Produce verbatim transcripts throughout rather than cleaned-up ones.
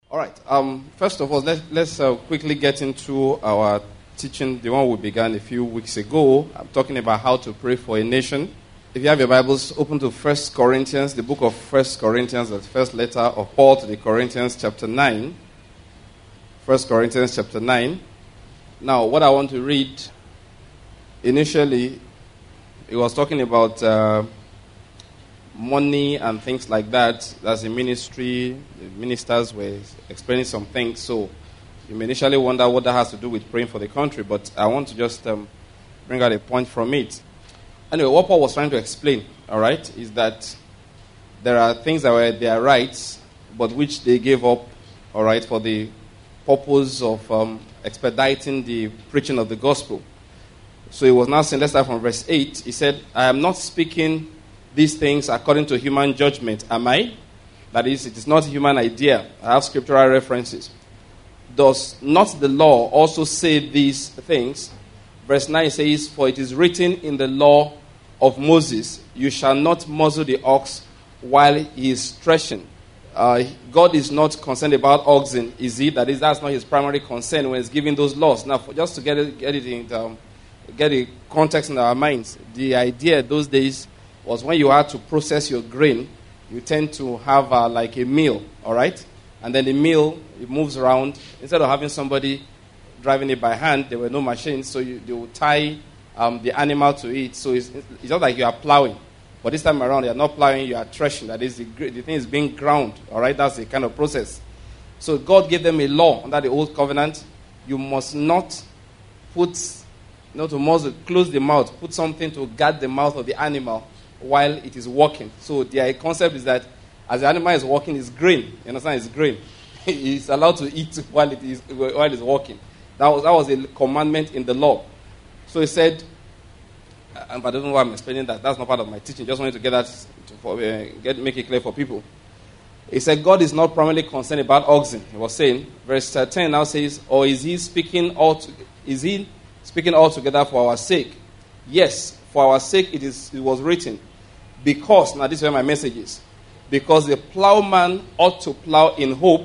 All right. Um, first of all, let's, let's uh, quickly get into our teaching, the one we began a few weeks ago. I'm talking about how to pray for a nation. If you have your Bibles, open to First Corinthians, the book of First Corinthians, the first letter of Paul to the Corinthians, chapter nine. First Corinthians, chapter nine. Now, what I want to read, initially, it was talking about uh, money and things like that. That's a ministry. The ministers were explaining some things. So, you may initially wonder what that has to do with praying for the country, but I want to just um, bring out a point from it. Anyway, what Paul was trying to explain, all right, is that there are things that were their rights, but which they gave up, all right, for the purpose of um, expediting the preaching of the gospel. So he was now saying, let's start from verse eight. He said, I am not speaking these things according to human judgment, am I? That is, it is not a human idea. I have scriptural references. Does not the law also say these things? Verse nine says, for it is written in the law of Moses, you shall not muzzle the ox while he is threshing. Uh, God is not concerned about oxen, is he? That is, that's not his primary concern when he's giving those laws. Now, for, just to get it, get it in, um, get a context in our minds, the idea those days was when you had to process your grain, you tend to have uh, like a mill, all right? And then the mill, it moves around. Instead of having somebody driving it by hand, there were no machines, so you, they would tie um, the animal to it. So it's, it's not like you are plowing. But this time around, you are not plowing, you are threshing. That is, the, the thing is being ground. All right, that's the kind of process. So God gave them a law under the old covenant. You must not put, you know, to muzzle, close the mouth, put something to guard the mouth of the animal while it is walking. So the concept is that as the animal is walking, it's grain. You understand? It's grain. It's allowed to eat while it is while it's walking. That was, that was a commandment in the law. So he said, and I don't know why I'm explaining that. That's not part of my teaching. Just wanted to get that, to, for, uh, get make it clear for people. He said, God is not primarily concerned about oxen. He was saying, verse ten now says, or is he speaking all to, is he speaking altogether for our sake? Yes, for our sake it is. It was written. Because, now this is where my message is. Because the plowman ought to plow in hope,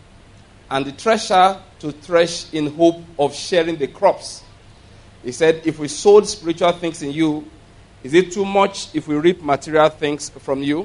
and the thresher to thresh in hope of sharing the crops. He said, if we sowed spiritual things in you, is it too much if we reap material things from you?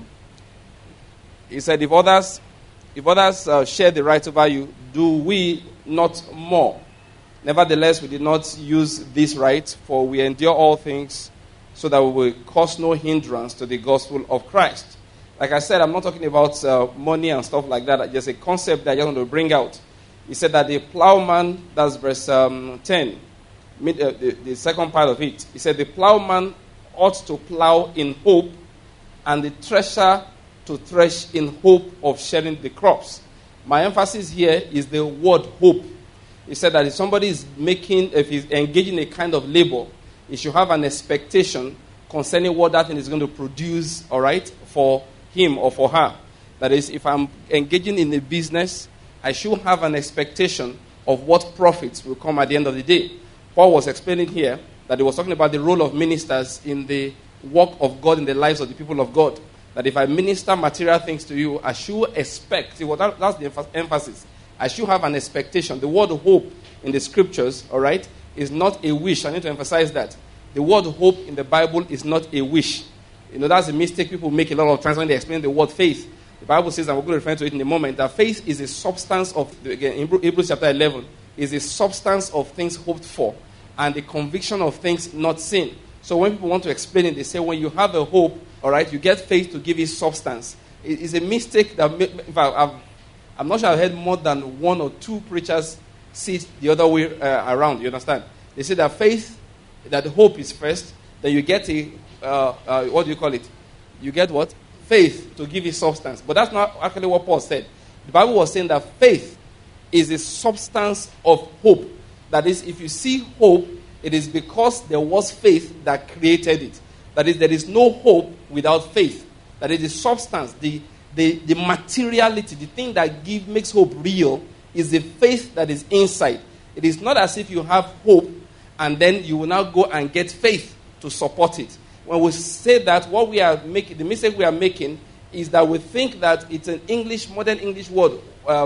He said, if others if others uh, share the right over you, do we not more? Nevertheless, we did not use this right, for we endure all things so that we will cause no hindrance to the gospel of Christ. Like I said, I'm not talking about uh, money and stuff like that. Just a concept that I just want to bring out. He said that the plowman, that's verse um, ten, mid, uh, the, the second part of it. He said the plowman ought to plow in hope, and the thresher to thresh in hope of sharing the crops. My emphasis here is the word hope. He said that if somebody is making, if he's engaging a kind of labor, he should have an expectation concerning what that thing is going to produce, all right, for him or for her. That is, if I'm engaging in a business, I should have an expectation of what profits will come at the end of the day. Paul was explaining here that he was talking about the role of ministers in the work of God in the lives of the people of God. That if I minister material things to you, I should expect, see, well, that, that's the emphasis. I should have an expectation. The word hope in the scriptures, all right, is not a wish. I need to emphasize that. The word hope in the Bible is not a wish. You know, that's a mistake people make a lot of times when they explain the word faith. The Bible says, and we're going to refer to it in a moment, that faith is a substance of, again, in Hebrews chapter eleven, is a substance of things hoped for and the conviction of things not seen. So when people want to explain it, they say when you have a hope, all right, you get faith to give it substance. It is a mistake that, in fact, I've, I'm not sure I've heard more than one or two preachers see it the other way uh, around. You understand? They say that faith, that the hope is first, then you get a, uh, uh, what do you call it? You get what? Faith to give it substance. But that's not actually what Paul said. The Bible was saying that faith is a substance of hope. That is, if you see hope, it is because there was faith that created it. That is, there is no hope without faith. That is, the substance, the, the, the materiality, the thing that give, makes hope real is the faith that is inside. It is not as if you have hope and then you will now go and get faith to support it. When we say that, what we are making, the mistake we are making is that we think that it's an English, modern English word, um,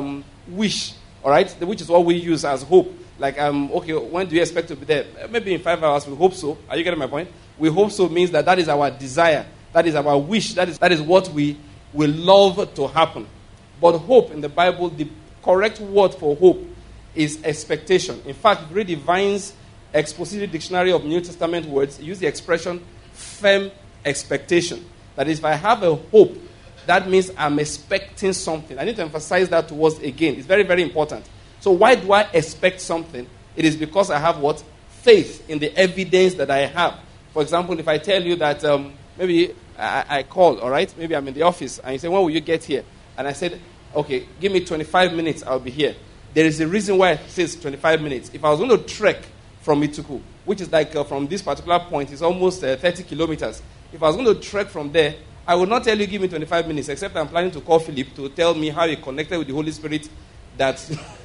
wish, all right, which is what we use as hope. Like, um, okay, when do you expect to be there? Maybe in five hours, we hope so. Are you getting my point? We hope so means that that is our desire. That is our wish. That is, that is what we will love to happen. But hope in the Bible, the correct word for hope is expectation. In fact, if you read the Vine's Expositive Dictionary of New Testament words, use the expression firm expectation. That is, if I have a hope, that means I'm expecting something. I need to emphasize that to us again. It's very, very important. So why do I expect something? It is because I have what? Faith in the evidence that I have. For example, if I tell you that um, maybe I, I call, all right? Maybe I'm in the office, and you say, when will you get here? And I said, okay, give me twenty-five minutes, I'll be here. There is a reason why it says twenty-five minutes. If I was going to trek from Ituku, which is like uh, from this particular point, it's almost uh, thirty kilometers. If I was going to trek from there, I would not tell you give me twenty-five minutes, except I'm planning to call Philip to tell me how he connected with the Holy Spirit that...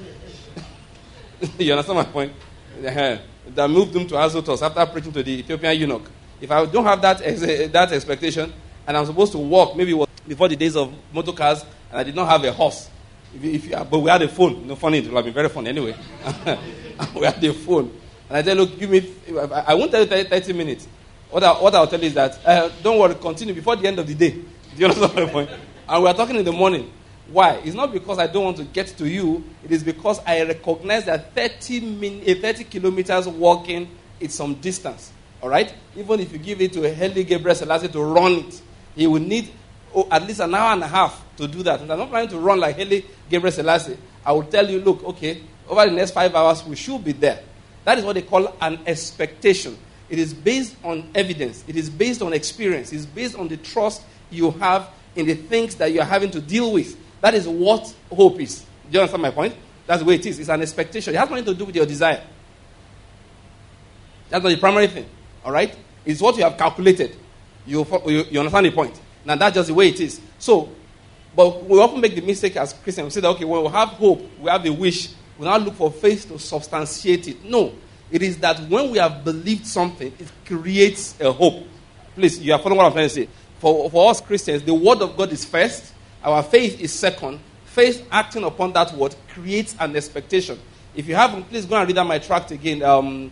You understand my point? Uh, that moved him to Azotus after preaching to the Ethiopian eunuch. If I don't have that ex- that expectation, and I'm supposed to walk, maybe it was before the days of motor cars, and I did not have a horse. If, if you, but we had a phone. No funny, it would have been very funny anyway. We had a phone. And I said, look, give me, I won't tell you thirty minutes. What, I, what I'll tell you is that, uh, don't worry, continue before the end of the day. Do you understand my point? And we are talking in the morning. Why? It's not because I don't want to get to you. It is because I recognize that thirty, min, thirty kilometers walking is some distance. All right? Even if you give it to a Haile Gabriel Selassie to run it, he will need oh, at least an hour and a half to do that. And I'm not planning to run like Haile Gabriel Selassie. I will tell you, look, okay, over the next five hours, we should be there. That is what they call an expectation. It is based on evidence. It is based on experience. It is based on the trust you have in the things that you are having to deal with. That is what hope is. Do you understand my point? That's the way it is. It's an expectation. It has nothing to do with your desire. That's not the primary thing. All right? It's what you have calculated. You, you, you understand the point? Now, that's just the way it is. So, but we often make the mistake as Christians. We say that, okay, when we have hope, we have the wish, we now look for faith to substantiate it. No. It is that when we have believed something, it creates a hope. Please, you are following what I'm trying to say. For, for us Christians, the word of God is first. Our faith is second. Faith acting upon that word creates an expectation. If you haven't, please go and read out my tract again. Um,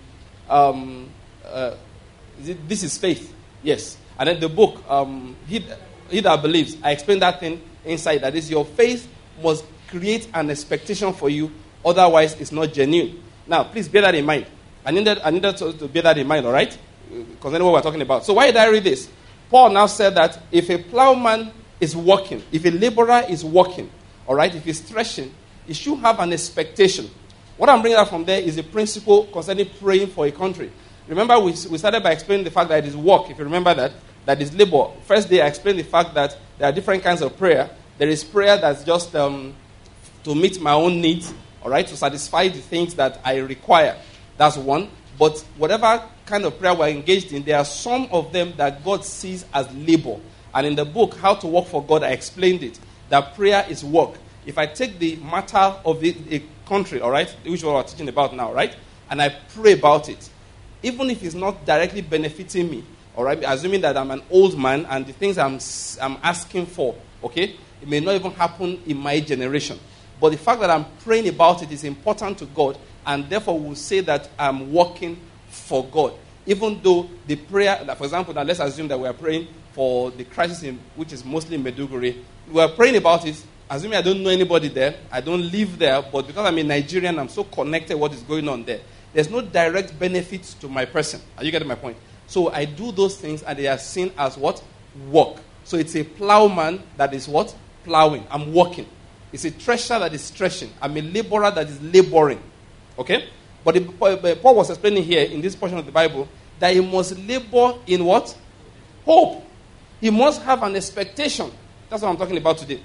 um, uh, is it, this is faith. Yes. And then the book, um, he, he That Believes, I explained that thing inside. That is, your faith must create an expectation for you. Otherwise, it's not genuine. Now, please bear that in mind. I needed, I needed to, to bear that in mind, all right? Concerning what we're talking about. So why did I read this? Paul now said that if a plowman is working, if a laborer is working, all right, if he's threshing, he should have an expectation. What I'm bringing out from there is a principle concerning praying for a country. Remember, we, we started by explaining the fact that it is work, if you remember that, that is labor. First day, I explained the fact that there are different kinds of prayer. There is prayer that's just um, to meet my own needs, all right, to satisfy the things that I require. That's one. But whatever kind of prayer we're engaged in, there are some of them that God sees as labor. And in the book, How to Work for God, I explained it. That prayer is work. If I take the matter of the, a country, all right, which is what we're teaching about now, right, and I pray about it, even if it's not directly benefiting me, all right, assuming that I'm an old man and the things I'm, I'm asking for, okay, it may not even happen in my generation. But the fact that I'm praying about it is important to God, and therefore we'll say that I'm working for God. Even though the prayer, for example, now let's assume that we are praying for the crisis, in, which is mostly in Maiduguri. We are praying about it, assuming I don't know anybody there, I don't live there, but because I'm a Nigerian, I'm so connected to what is going on there. There's no direct benefit to my person. Are you getting my point? So I do those things, and they are seen as what? Work. So it's a plowman that is what? Plowing. I'm working. It's a thresher that is threshing. I'm a laborer that is laboring. Okay? But the, Paul was explaining here in this portion of the Bible that he must labor in what? Hope. He must have an expectation. That's what I'm talking about today.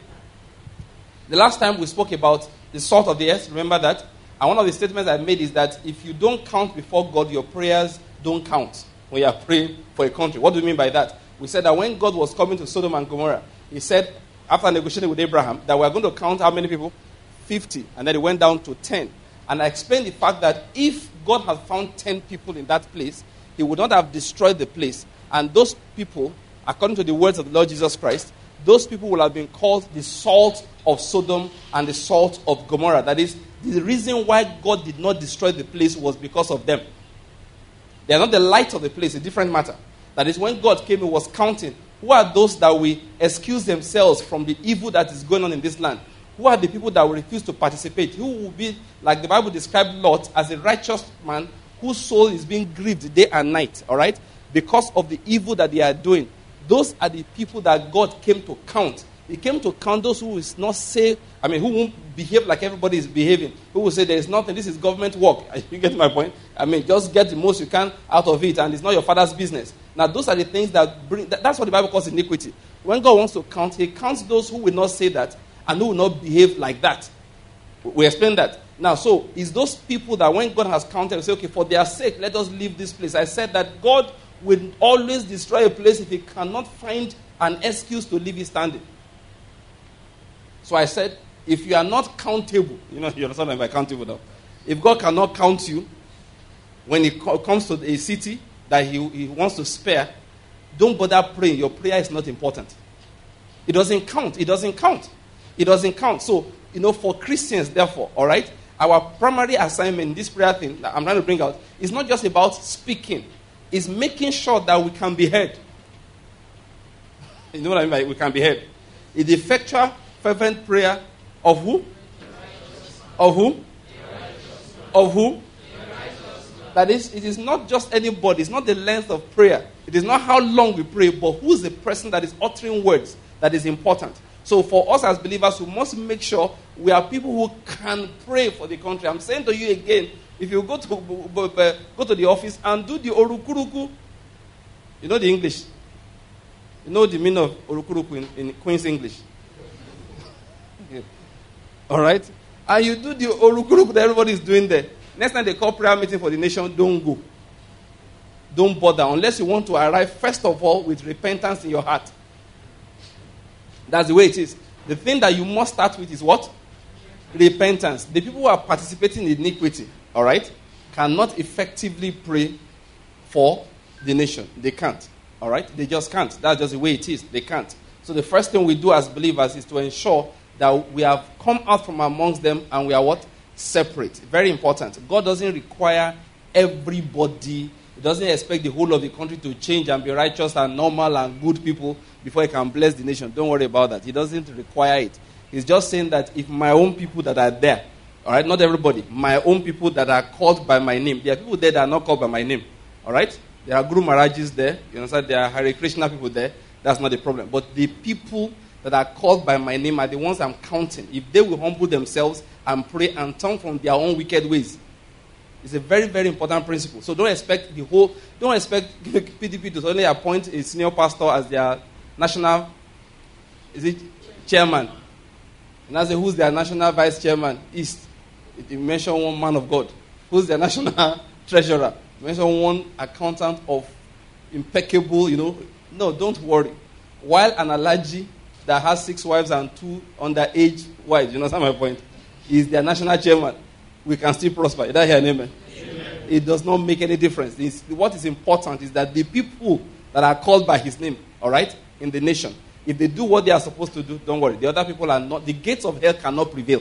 The last time we spoke about the salt of the earth, remember that? And one of the statements I made is that if you don't count before God, your prayers don't count when you are praying for a country. What do we mean by that? We said that when God was coming to Sodom and Gomorrah, he said, after negotiating with Abraham, that we are going to count how many people? fifty. And then it went down to ten. And I explained the fact that if God had found ten people in that place, he would not have destroyed the place. And those people, according to the words of the Lord Jesus Christ, those people will have been called the salt of Sodom and the salt of Gomorrah. That is, the reason why God did not destroy the place was because of them. They are not the light of the place, a different matter. That is, when God came, he was counting. Who are those that will excuse themselves from the evil that is going on in this land? Who are the people that will refuse to participate? Who will be, like the Bible described Lot, as a righteous man whose soul is being grieved day and night, all right? Because of the evil that they are doing. Those are the people that God came to count. He came to count those who will not say, I mean, who won't behave like everybody is behaving. Who will say there is nothing, this is government work. You get my point? I mean, just get the most you can out of it, and it's not your father's business. Now, those are the things that bring, that, that's what the Bible calls iniquity. When God wants to count, he counts those who will not say that and who will not behave like that. We explain that. Now, so, it's those people that when God has counted, we say, okay, for their sake, let us leave this place. I said that God will always destroy a place if he cannot find an excuse to leave it standing. So I said, if you are not countable, you know, you understand what I'm countable now. If God cannot count you, when it co- comes to a city that he, he wants to spare, don't bother praying. Your prayer is not important. It doesn't count. It doesn't count. It doesn't count. So, you know, for Christians, therefore, all right, our primary assignment in this prayer thing that I'm trying to bring out is not just about speaking. It's making sure that we can be heard. You know what I mean by we can be heard? It's the effectual, fervent prayer of who? Of who? Of who? That is, it is not just anybody. It's not the length of prayer. It is not how long we pray, but who is the person that is uttering words that is important. So for us as believers, we must make sure we are people who can pray for the country. I'm saying to you again, if you go to go to the office and do the orukuruku, you know the English. You know the meaning of orukuruku in, in Queen's English. All right? And you do the orukuruku that everybody is doing there. Next time they call prayer meeting for the nation, don't go. Don't bother unless you want to arrive, first of all, with repentance in your heart. That's the way it is. The thing that you must start with is what? Repentance. The people who are participating in iniquity, all right, cannot effectively pray for the nation. They can't. All right? They just can't. That's just the way it is. They can't. So the first thing we do as believers is to ensure that we have come out from amongst them and we are what? Separate. Very important. God doesn't require everybody. He doesn't expect the whole of the country to change and be righteous and normal and good people before he can bless the nation. Don't worry about that. He doesn't require it. He's just saying that if my own people that are there, all right, not everybody, my own people that are called by my name, there are people there that are not called by my name, all right? There are Guru Maharajis there, you understand? There are Hare Krishna people there. That's not the problem. But the people that are called by my name are the ones I'm counting. If they will humble themselves and pray and turn from their own wicked ways, it's a very, very important principle. So don't expect the whole, don't expect P D P to suddenly appoint a senior pastor as their national, is it chairman? And I say, who's their national vice chairman? East. You mention one man of God. Who's their national treasurer? You mention one accountant of impeccable, you know. No, don't worry. While an allergy that has six wives and two underage wives, you know my point, is their national chairman, we can still prosper. Is that here, amen? Amen. It does not make any difference. It's, what is important is that the people that are called by his name, all right, in the nation, if they do what they are supposed to do, don't worry. The other people are not, the gates of hell cannot prevail.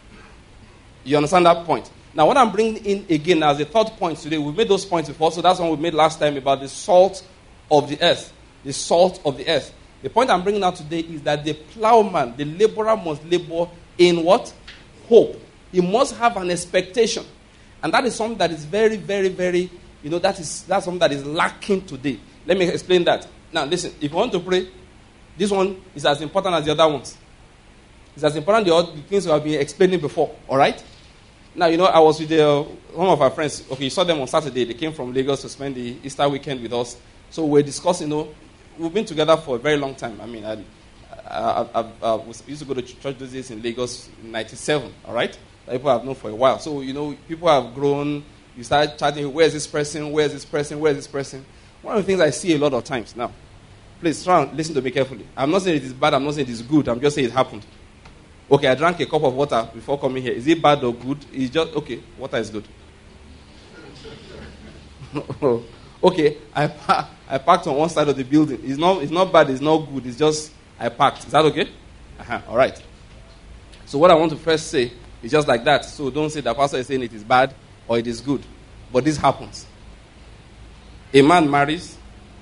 You understand that point? Now, what I'm bringing in again as a third point today, we made those points before, so that's one we made last time about the salt of the earth. The salt of the earth. The point I'm bringing out today is that the plowman, the laborer must labor in what? Hope. He must have an expectation. And that is something that is very, very, very, you know, that is that's something that is lacking today. Let me explain that. Now, listen, if you want to pray, this one is as important as the other ones. It's as important as the things we have been explaining before, all right? Now, you know, I was with uh, one of our friends. Okay, you saw them on Saturday. They came from Lagos to spend the Easter weekend with us. So we're discussing, you know, we've been together for a very long time. I mean, I, I, I, I was, used to go to church those days in Lagos in ninety-seven, all right? That people have known for a while. So, you know, people have grown. You start chatting, where's this person, where's this person, where's this person? One of the things I see a lot of times now. Please, try and listen to me carefully. I'm not saying it is bad, I'm not saying it is good. I'm just saying it happened. Okay, I drank a cup of water before coming here. Is it bad or good? It's just, okay, water is good. Okay, I, I parked on one side of the building. It's not, it's not bad, it's not good. It's just I packed. Is that okay? Uh-huh. All right. So what I want to first say is just like that. So don't say the pastor is saying it is bad or it is good. But this happens. A man marries.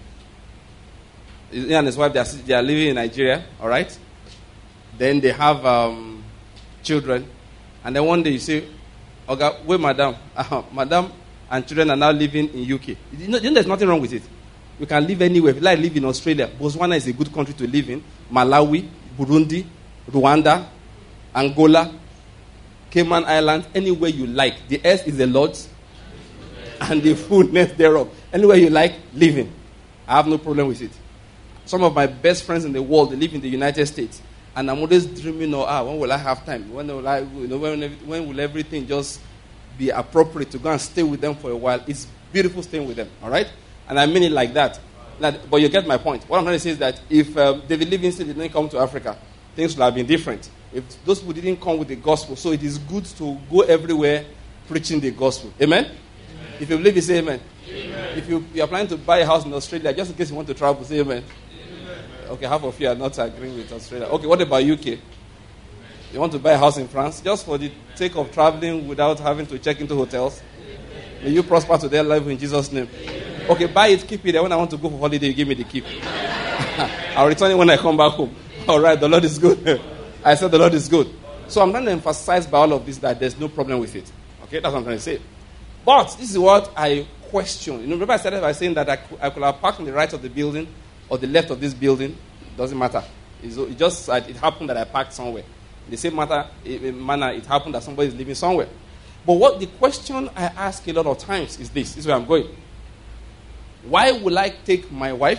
He and his wife, they are, they are living in Nigeria. All right. Then they have um, children. And then one day you say, okay, wait, madam. Uh-huh. Madam and children are now living in U K. You know, you know there's nothing wrong with it. You can live anywhere. If you like, live in Australia. Botswana is a good country to live in. Malawi, Burundi, Rwanda, Angola, Cayman Islands, anywhere you like. The earth is the Lord's and the fullness thereof. Anywhere you like, live in. I have no problem with it. Some of my best friends in the world, they live in the United States. And I'm always dreaming of, ah, when will I have time? When will I, you know, when, when will everything just be appropriate to go and stay with them for a while? It's beautiful staying with them, all right? And I mean it like that. That but you get my point. What I'm trying to say is that if um, David Livingstone didn't come to Africa, things would have been different. If those people didn't come with the gospel, so it is good to go everywhere preaching the gospel. Amen? Amen. If you believe it, say amen. Amen. If you, you are planning to buy a house in Australia, just in case you want to travel, say amen. Amen. Okay, half of you are not agreeing with Australia. Okay, what about U K? You want to buy a house in France, just for the sake of traveling without having to check into hotels? May you prosper to their life in Jesus' name. Okay, buy it, keep it there. When I want to go for holiday, you give me the keep. I'll return it when I come back home. All right, the Lord is good. I said the Lord is good. So I'm trying to emphasize by all of this that there's no problem with it. Okay, that's what I'm trying to say. But this is what I question. You know, remember I started by saying that I could, I could have parked on the right of the building or the left of this building. It doesn't matter. It's, it just it happened that I parked somewhere. In the same matter, manner, it happened that somebody is living somewhere. But what the question I ask a lot of times is this. This is where I'm going. Why will I take my wife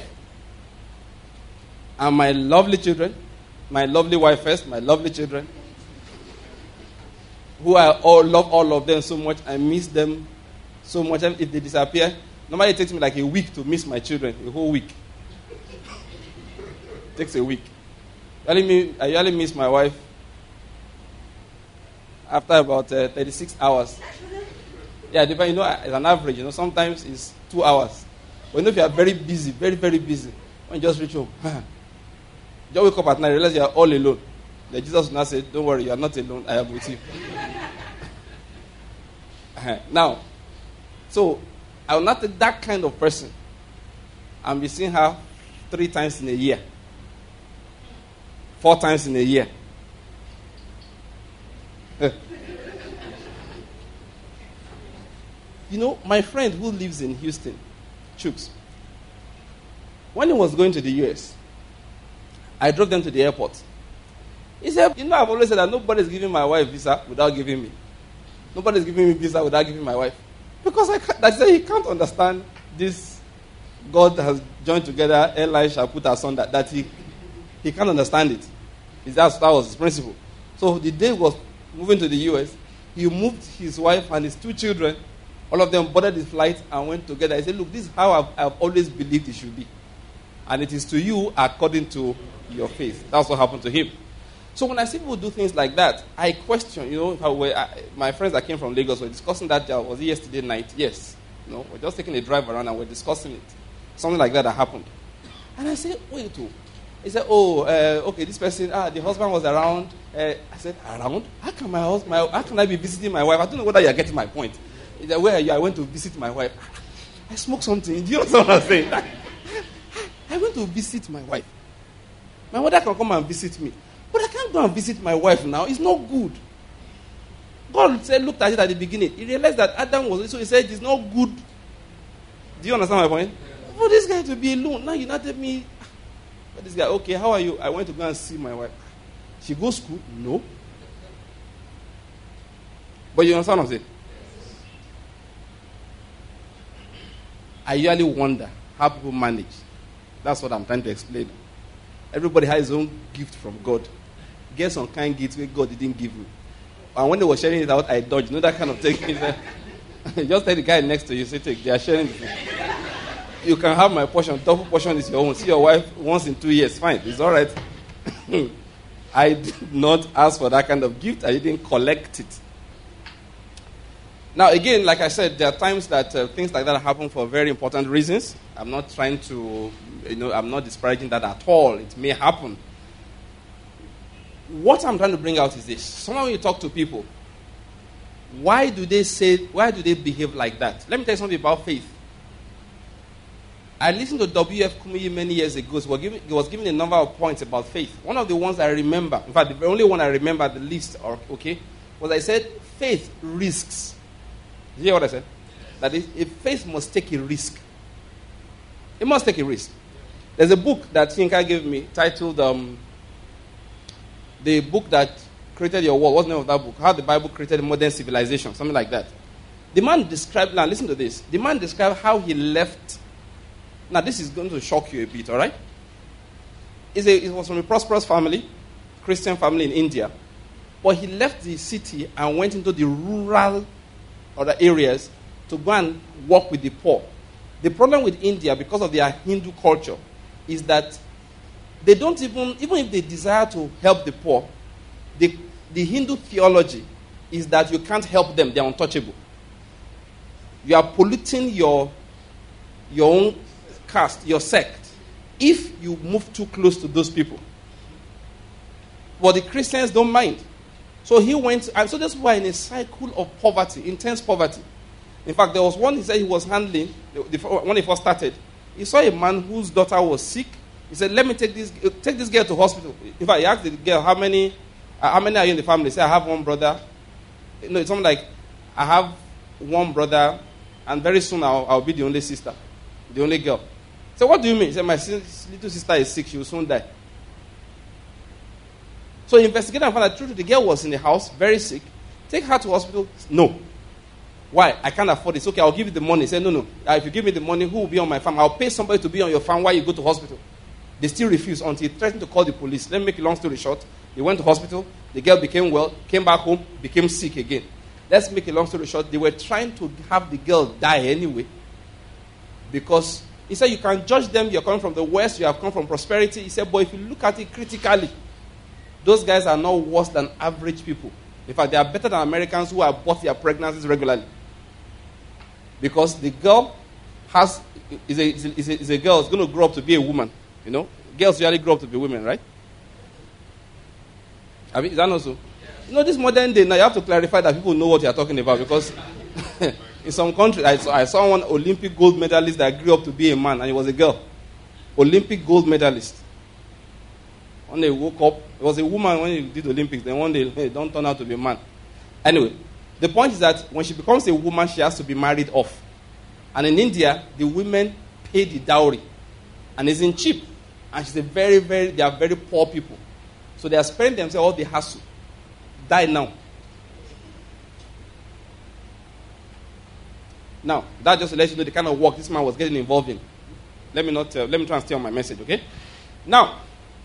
and my lovely children, my lovely wife first, my lovely children, who I all love all of them so much, I miss them so much. If they disappear, normally it takes me like a week to miss my children, a whole week. It takes a week. I usually miss my wife after about uh, thirty-six hours. Yeah, depending, you know, as an average, you know, sometimes it's two hours. But you know, if you are very busy, very, very busy, when you just reach home, just wake up at night, realize you are all alone. Then Jesus will not say, don't worry, you are not alone, I am with you. Now, so I will not take that kind of person and be seeing her three times in a year, four times in a year. You know, my friend who lives in Houston, Chooks, when he was going to the U S, I drove them to the airport. He said, you know, I've always said that nobody's giving my wife visa without giving me. Nobody's giving me visa without giving my wife. Because I can't, I said he can't understand this. God has joined together, airline shall put asunder, that he, he can't understand it. That's, that was his principle. So the day he was moving to the U S, he moved his wife and his two children. All of them boarded his flight and went together. He said, look, this is how I've, I've always believed it should be. And it is to you according to your faith. That's what happened to him. So when I see people do things like that, I question, you know, if I were, I, my friends that came from Lagos were discussing that, uh, was it yesterday night? Yes. You know, we're just taking a drive around and we're discussing it. Something like that that happened. And I said, wait, oh. He said, oh, uh, okay, this person, ah, the husband was around. Uh, I said, around? How can my husband, my, how can I be visiting my wife? I don't know whether you're getting my point. He said, where are you? I went to visit my wife. I smoked something. Do you understand what I'm saying? Like, I went to visit my wife. My mother can come and visit me. But I can't go and visit my wife now. It's not good. God said, looked at it at the beginning. He realized that Adam was, so he said, it's not good. Do you understand my point? Yeah. For this guy to be alone. Now you not tell me. But this guy, okay, how are you? I went to go and see my wife. She goes to school? No. But you understand what I'm saying? I usually wonder how people manage. That's what I'm trying to explain. Everybody has his own gift from God. Get some kind gifts where God didn't give you. And when they were sharing it out, I dodged. You know that kind of thing? Just tell the guy next to you, say, take, they are sharing it. You can have my portion. Double portion is your own. See your wife once in two years. Fine. It's all right. I did not ask for that kind of gift. I didn't collect it. Now, again, like I said, there are times that uh, things like that happen for very important reasons. I'm not trying to, you know, I'm not disparaging that at all. It may happen. what I'm trying to bring out is this. Sometimes when you talk to people, why do they say, why do they behave like that? Let me tell you something about faith. I listened to W F Kumuyi many years ago. So he was, giving, he was giving a number of points about faith. One of the ones I remember, in fact, the only one I remember at the least, or, okay, was I said, faith risks. Did you hear what I said? That is, if faith must take a risk. It must take a risk. There's a book that Yinka gave me titled, um, The Book That Created Your World. What's the name of that book? How the Bible Created Modern Civilization. Something like that. The man described, now listen to this. The man described how he left. Now this is going to shock you a bit, all right? It's a, it was from a prosperous family, Christian family in India. But he left the city and went into the rural other areas to go and work with the poor. The problem with India, because of their Hindu culture, is that they don't even, even if they desire to help the poor, the, the Hindu theology is that you can't help them, they're untouchable. You are polluting your, your own caste, your sect, if you move too close to those people. But the Christians don't mind. So he went, and so that's why in a cycle of poverty, intense poverty. In fact, there was one he said he was handling, the, the, when he first started, he saw a man whose daughter was sick. He said, let me take this take this girl to hospital. In fact, he asked the girl, how many uh, how many are you in the family? He said, I have one brother. No, it's something like, I have one brother, and very soon I'll, I'll be the only sister, the only girl. So what do you mean? He said, my sis, little sister is sick, she will soon die. So he investigated and found that truth, the girl was in the house, very sick. Take her to hospital. No. Why? I can't afford this. Okay, I'll give you the money. He said, no, no. Uh, if you give me the money, who will be on my farm? I'll pay somebody to be on your farm while you go to hospital. They still refused until he threatened to call the police. Let me make a long story short. They went to hospital. The girl became well, came back home, became sick again. Let's make a long story short. They were trying to have the girl die anyway. Because he said, you can judge them. You're coming from the West. You have come from prosperity. He said, but if you look at it critically, those guys are not worse than average people. In fact, they are better than Americans who abort their pregnancies regularly. Because the girl has is a, is a, is a girl is going to grow up to be a woman. You know, girls usually grow up to be women, right? I mean, is that not so? You know, this modern day now, you have to clarify that people know what you are talking about, because in some countries, I saw, I saw one Olympic gold medalist that grew up to be a man, and it was a girl. Olympic gold medalist. When they woke up, it was a woman when he did Olympics. Then one day, hey, don't turn out to be a man. Anyway, the point is that when she becomes a woman, she has to be married off. And in India, the women pay the dowry. And it's in cheap. And she's a very, very, they are very poor people. So they are sparing themselves all the hassle. Die now. Now, that just to let you know the kind of work this man was getting involved in. Let me not, uh, let me try and stay on my message, okay? Now,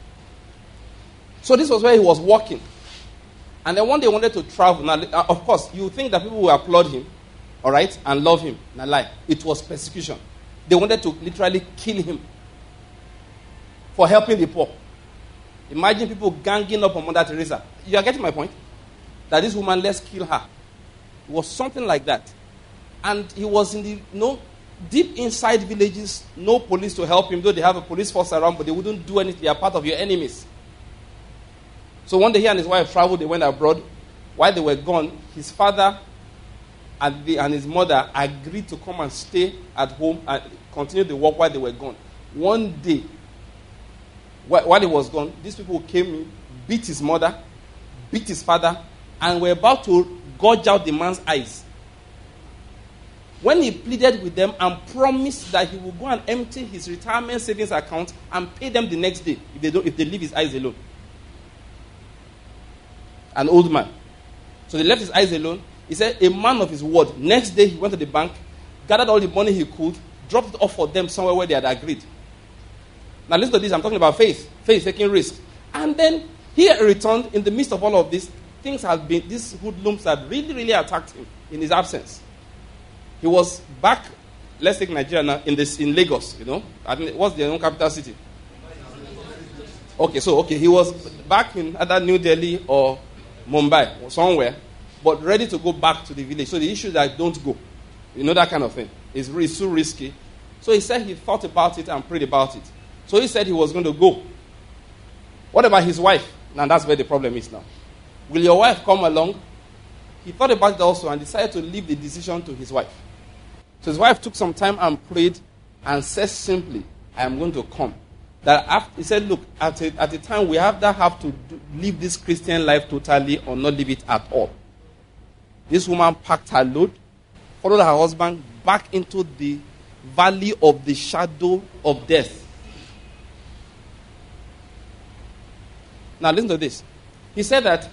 so this was where he was working. And then one day he wanted to travel. Now, of course, you think that people will applaud him, all right, and love him. Now, lie. It was persecution. They wanted to literally kill him for helping the poor. Imagine people ganging up on Mother Teresa. You are getting my point? That this woman, let's kill her. It was something like that. And he was in the, you know, deep inside villages, no police to help him, though they have a police force around, but they wouldn't do anything. They are part of your enemies. So one day he and his wife traveled, they went abroad. While they were gone, his father and, the, and his mother agreed to come and stay at home and continue the work while they were gone. One day, while, while he was gone, these people came in, beat his mother, beat his father, and were about to gouge out the man's eyes. When he pleaded with them and promised that he would go and empty his retirement savings account and pay them the next day if they don't, if they leave his eyes alone. An old man. So they left his eyes alone. He said, a man of his word. Next day, he went to the bank, gathered all the money he could, dropped it off for them somewhere where they had agreed. Now listen to this. I'm talking about faith. Faith taking risks. And then he returned in the midst of all of this. Things had been, these hoodlums had really, really attacked him in his absence. He was back, let's take Nigeria now, in this in Lagos, you know. I mean, what's their own capital city? Okay, so, okay, he was back in either New Delhi or Mumbai or somewhere, but ready to go back to the village. So the issue is that don't go. You know, that kind of thing. It's, it's too risky. So he said he thought about it and prayed about it. So he said he was going to go. What about his wife? Now that's where the problem is now. Will your wife come along? He thought about it also and decided to leave the decision to his wife. So his wife took some time and prayed and said simply, I am going to come. That after, he said, look, at a, at a time we either have to do, live this Christian life totally or not live it at all. This woman packed her load, followed her husband back into the valley of the shadow of death. Now listen to this. He said that,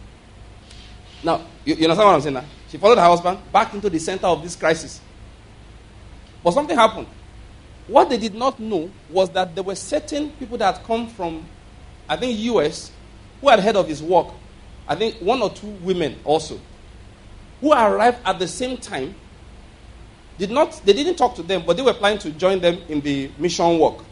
now, you, you understand what I'm saying now? She followed her husband back into the center of this crisis. But something happened. What they did not know was that there were certain people that had come from, I think, U S, who had heard of his work. I think one or two women also, who arrived at the same time. Did not, they didn't talk to them, but they were planning to join them in the mission work.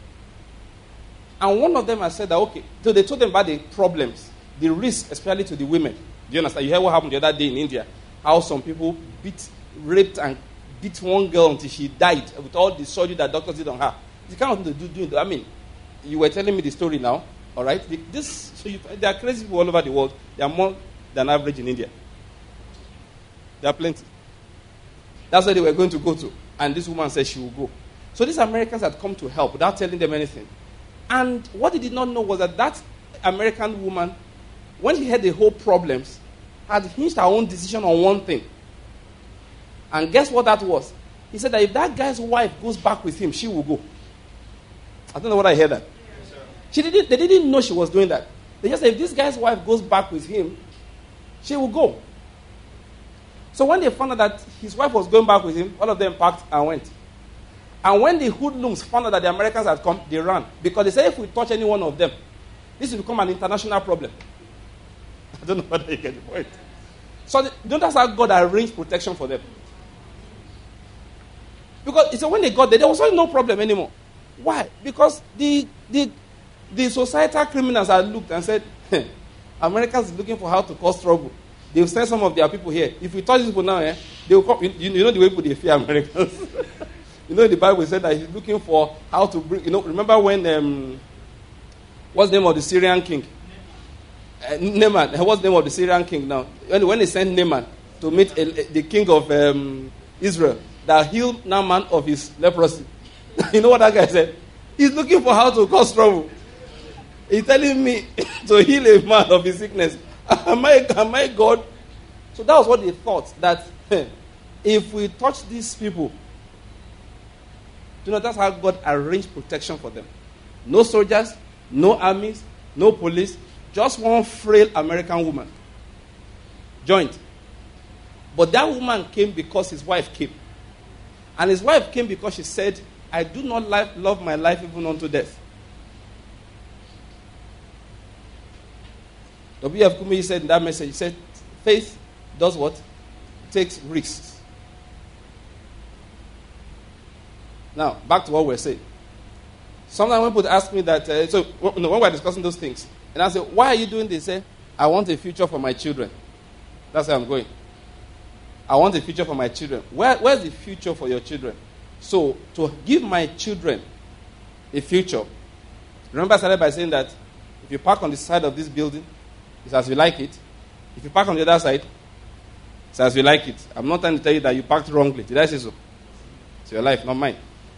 And one of them had said that, okay, so they told them about the problems, the risk, especially to the women. Do you understand? You heard what happened the other day in India, how some people beat, raped, and beat one girl until she died with all the surgery that doctors did on her. The kind of thing they do, do. I mean, you were telling me the story now, all right? This, so you, there are crazy people all over the world. There are more than average in India. There are plenty. That's where they were going to go to. And this woman said she will go. So these Americans had come to help without telling them anything. And what they did not know was that that American woman, when she had the whole problems, had hinged her own decision on one thing. And guess what that was? He said that if that guy's wife goes back with him, she will go. I don't know what I heard that. Yes, she didn't, they didn't know she was doing that. They just said if this guy's wife goes back with him, she will go. So when they found out that his wife was going back with him, all of them packed and went. And when the hoodlums found out that the Americans had come, they ran. Because they said if we touch any one of them, this will become an international problem. I don't know whether you get the point. So the, don't that's how God arranged protection for them. Because so when they got there, there was no problem anymore. Why? Because the the the societal criminals had looked and said, hey, Americans are looking for how to cause trouble. They've sent some of their people here. If we touch these people now, eh, they will come. You, you know the way people they fear Americans. You know the Bible said that he's looking for how to bring. You know, remember when um, what's the name of the Syrian king? Uh, Naaman. What's the name of the Syrian king now? When, when they sent Naaman to meet uh, the king of um, Israel that healed Naaman of his leprosy. You know what that guy said? He's looking for how to cause trouble. He's telling me to heal a man of his sickness. Am I, am I God? So that was what they thought, that if we touch these people, you know, that's how God arranged protection for them. No soldiers, no armies, no police, just one frail American woman joined. But that woman came because his wife came. And his wife came because she said, I do not life, love my life even unto death. W F Kumi said in that message, he said, faith does what? Takes risks. Now, back to what we're saying. Sometimes when people ask me that, uh, so when we're discussing those things, and I say, why are you doing this? They say, I want a future for my children. That's where I'm going. I want a future for my children. Where, where's the future for your children? So, to give my children a future, remember I started by saying that if you park on the side of this building, it's as you like it. If you park on the other side, it's as you like it. I'm not trying to tell you that you parked wrongly. Did I say so? It's your life, not mine.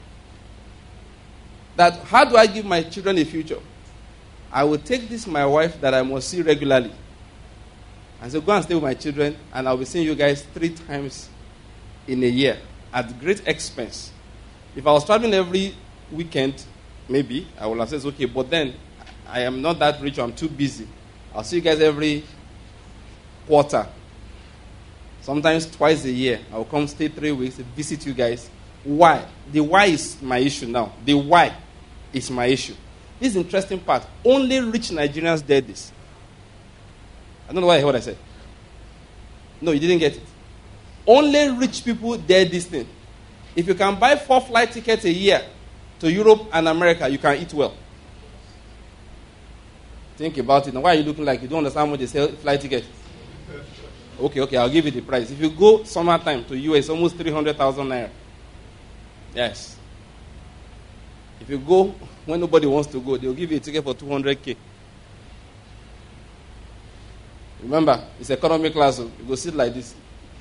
That how do I give my children a future? I will take this my wife that I must see regularly. And so go and stay with my children, and I'll be seeing you guys three times in a year at great expense. If I was traveling every weekend, maybe I would have said, okay, but then I am not that rich, or I'm too busy. I'll see you guys every quarter. Sometimes twice a year. I'll come stay three weeks, visit you guys. Why? The why is my issue now. The why is my issue. This is the interesting part. Only rich Nigerians did this. I don't know why I heard what I said. No, you didn't get it. Only rich people did this thing. If you can buy four flight tickets a year to Europe and America, you can eat well. Think about it. Now, why are you looking like you don't understand how much they sell flight tickets? Okay, okay, I'll give you the price. If you go summertime to U S, almost three hundred thousand naira. Yes. If you go when nobody wants to go, they'll give you a ticket for two hundred K. Remember, it's economy class, so you go sit like this.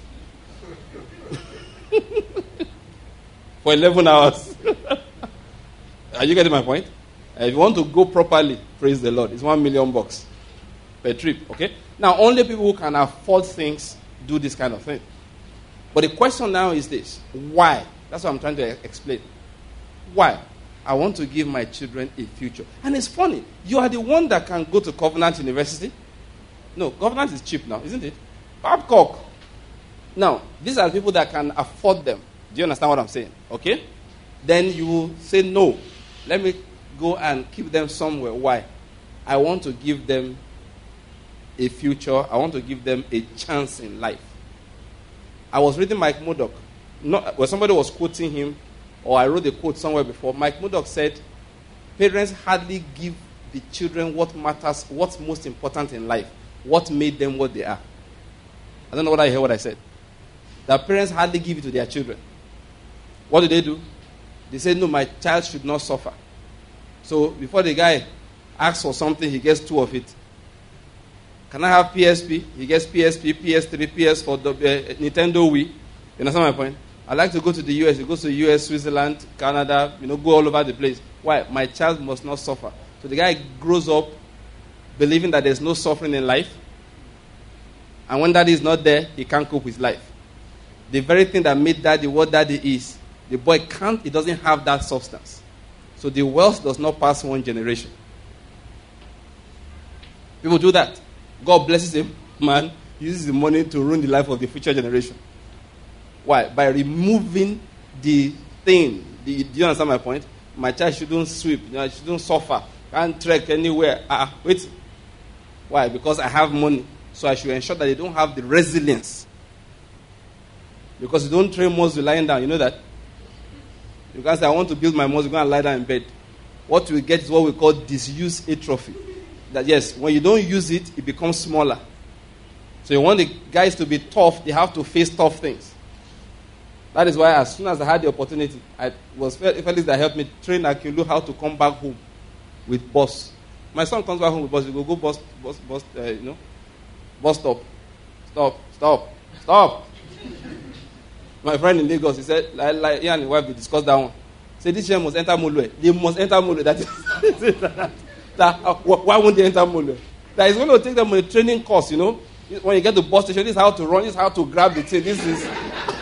For eleven hours. Are you getting my point? Uh, if you want to go properly, praise the Lord. It's one million bucks per trip, okay? Now, only people who can afford things do this kind of thing. But the question now is this. Why? That's what I'm trying to explain. Why? I want to give my children a future. And it's funny. You are the one that can go to Covenant University. No, Covenant is cheap now, isn't it? Babcock. Now, these are people that can afford them. Do you understand what I'm saying? Okay? Then you will say, no, let me go and keep them somewhere. Why? I want to give them a future. I want to give them a chance in life. I was reading Mike Murdock. Not, well, somebody was quoting him, or I wrote a quote somewhere before. Mike Murdock said, parents hardly give the children what matters, what's most important in life, what made them what they are. I don't know whether I hear what I said. That parents hardly give it to their children. What do they do? They say, no, my child should not suffer. So before the guy asks for something, he gets two of it. Can I have P S P? He gets P S P, P S three, P S four, uh, Nintendo Wii. You understand my point? I like to go to the U S. He goes to the U S, Switzerland, Canada, you know, go all over the place. Why? My child must not suffer. So the guy grows up believing that there's no suffering in life. And when daddy is not there, he can't cope with life. The very thing that made daddy what daddy is, the boy can't, he doesn't have that substance. So the wealth does not pass one generation. People do that. God blesses him, man, uses the money to ruin the life of the future generation. Why? By removing the thing. The, do you understand my point? My child shouldn't sweep, you know, shouldn't suffer, can't trek anywhere. Ah, uh, wait. Why? Because I have money. So I should ensure that they don't have the resilience. Because you don't train muscle lying down, you know that? You can say, I want to build my muscle, go and lie down in bed. What we get is what we call disuse atrophy. That yes, when you don't use it, it becomes smaller. So you want the guys to be tough, they have to face tough things. That is why as soon as I had the opportunity, I was Felix that helped me train Akilu how to come back home with bus. My son comes back home with bus, we go go bus, bus, bus, uh, you know, bus stop. Stop, stop, stop. My friend in Lagos, he said, like, like he and his wife, they discussed that one. Say, this year must enter Mulwe. They must enter Mulwe. That is, that, that, uh, why won't they enter Mulwe? That is going to take them on a training course, you know. When you get to the bus station, this is how to run, this is how to grab the thing. This is...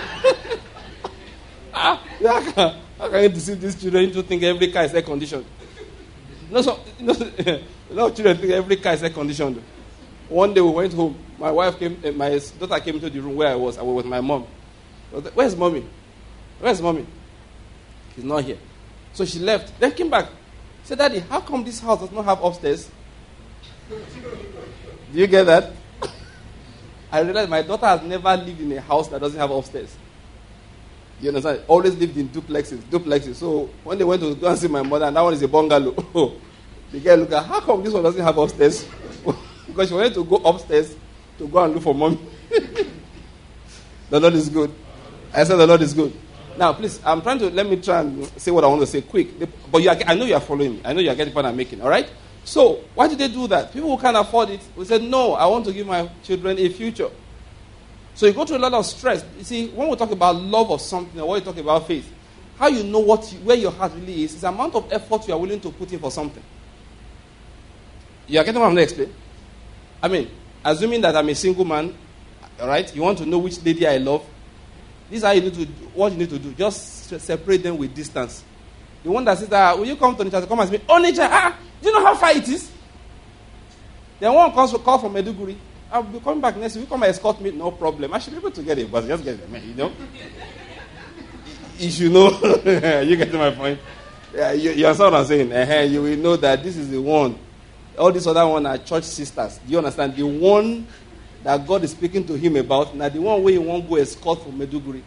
ah, how, can, how can you deceive these children into thinking every car is air conditioned? No, so, you know, a lot of children think every car is air conditioned. One day we went home. My wife came, uh, my daughter came into the room where I was. I was with my mom. Where's mommy? Where's mommy? She's not here. So she left. Then came back. Said, Daddy, how come this house does not have upstairs? Do you get that? I realized my daughter has never lived in a house that doesn't have upstairs. You understand? Always lived in duplexes, duplexes. So when they went to go and see my mother, and that one is a bungalow. The girl looked at, how come this one doesn't have upstairs? Because she wanted to go upstairs to go and look for mommy. The Lord is good. I said the Lord is good. Now, please, I'm trying to, let me try and say what I want to say quick. But you are, I know you are following me. I know you are getting what I'm making, all right? So, why did they do that? People who can't afford it, we said, no, I want to give my children a future. So you go through a lot of stress. You see, when we talk about love of something, or when we talk about faith, how you know what you, where your heart really is, is the amount of effort you are willing to put in for something. You are getting what I'm going to explain? I mean, assuming that I'm a single man, all right, you want to know which lady I love, this is how you need to do, what you need to do. Just separate them with distance. The one that says, ah, will you come to Onitsha to come and see me? Onitsha, ah, do you know how far it is? Then one comes to call from Meduguri. I'll be coming back next week. You come and escort me, no problem. I should be able to get a bus. Just get it, man, you know? You should know. You get to my point? Yeah, you, you understand what I'm saying? Uh-huh. You will know that this is the one. All these other one are church sisters. Do you understand? The one that God is speaking to him about, now the one where he won't go escort from Meduguri.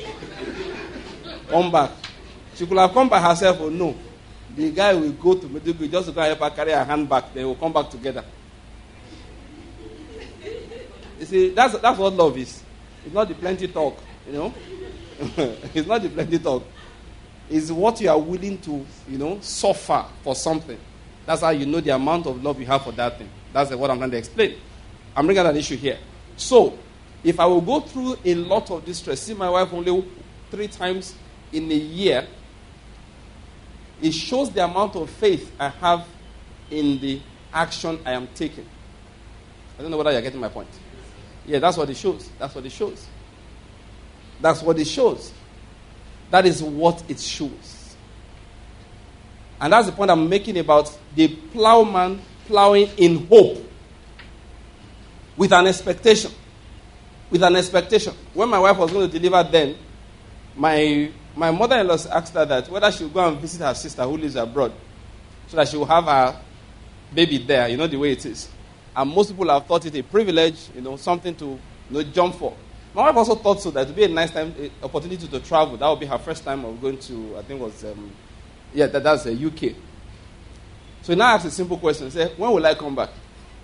Come back. She could have come by herself or no. The guy will go to Meduguri just to go and help her carry her handbag. They will come back together. You see, that's, that's what love is. It's not the plenty talk, you know. It's not the plenty talk. It's what you are willing to, you know, suffer for something. That's how you know the amount of love you have for that thing. That's what I'm trying to explain. I'm bringing an issue here. So, if I will go through a lot of distress, see my wife only three times in a year, it shows the amount of faith I have in the action I am taking. I don't know whether you're getting my point. Yeah, that's what it shows. That's what it shows. That's what it shows. That is what it shows. And that's the point I'm making about the plowman plowing in hope. With an expectation. With an expectation. When my wife was going to deliver then, my my mother-in-law asked her that whether she would go and visit her sister who lives abroad so that she will have her baby there. You know the way it is. And most people have thought it a privilege, you know, something to you know, jump for. My wife also thought so that it would be a nice time, a opportunity to travel. That would be her first time of going to, I think it was, um, yeah, that, that's the U K. So now I asked a simple question. Say, when will I come back?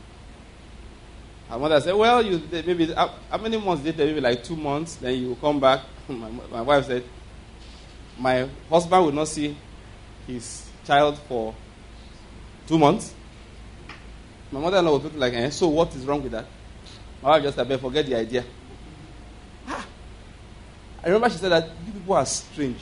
Her mother said, well, you maybe, how, how many months later? Maybe like two months, then you will come back. my, my wife said, my husband will not see his child for two months. My mother-in-law was looking like, eh, so what is wrong with that? My wife just said, forget the idea. Ah. I remember she said that you people are strange.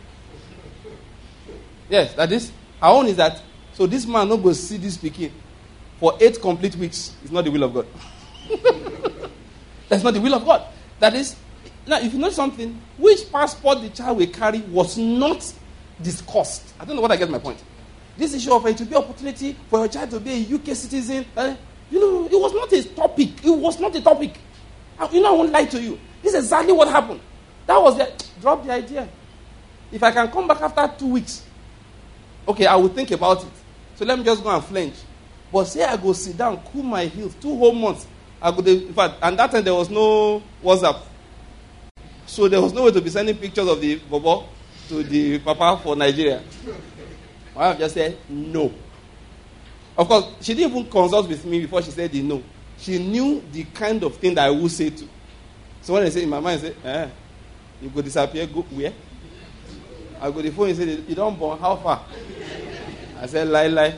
Yes, that is, her own is that, so this man not going to see this pikin for eight complete weeks. It's not the will of God. That's not the will of God. That is, now if you know something, which passport the child will carry was not discussed. I don't know what I get my point. This issue of it to be opportunity for your child to be a U K citizen, uh, you know, it was not a topic. It was not a topic. I, you know, I won't lie to you. This is exactly what happened. That was the, drop the idea. If I can come back after two weeks, okay, I will think about it. So let me just go and flinch. But say I go sit down, cool my heels, two whole months. I go, in fact, and that time there was no WhatsApp. So there was no way to be sending pictures of the bobo to the papa for Nigeria. My wife just said, no. Of course, she didn't even consult with me before she said the no. She knew the kind of thing that I would say to. So when I say in my mind, I say, eh, you go disappear, go where? I go to the phone and say, you don't born, how far? I said, lie, lie.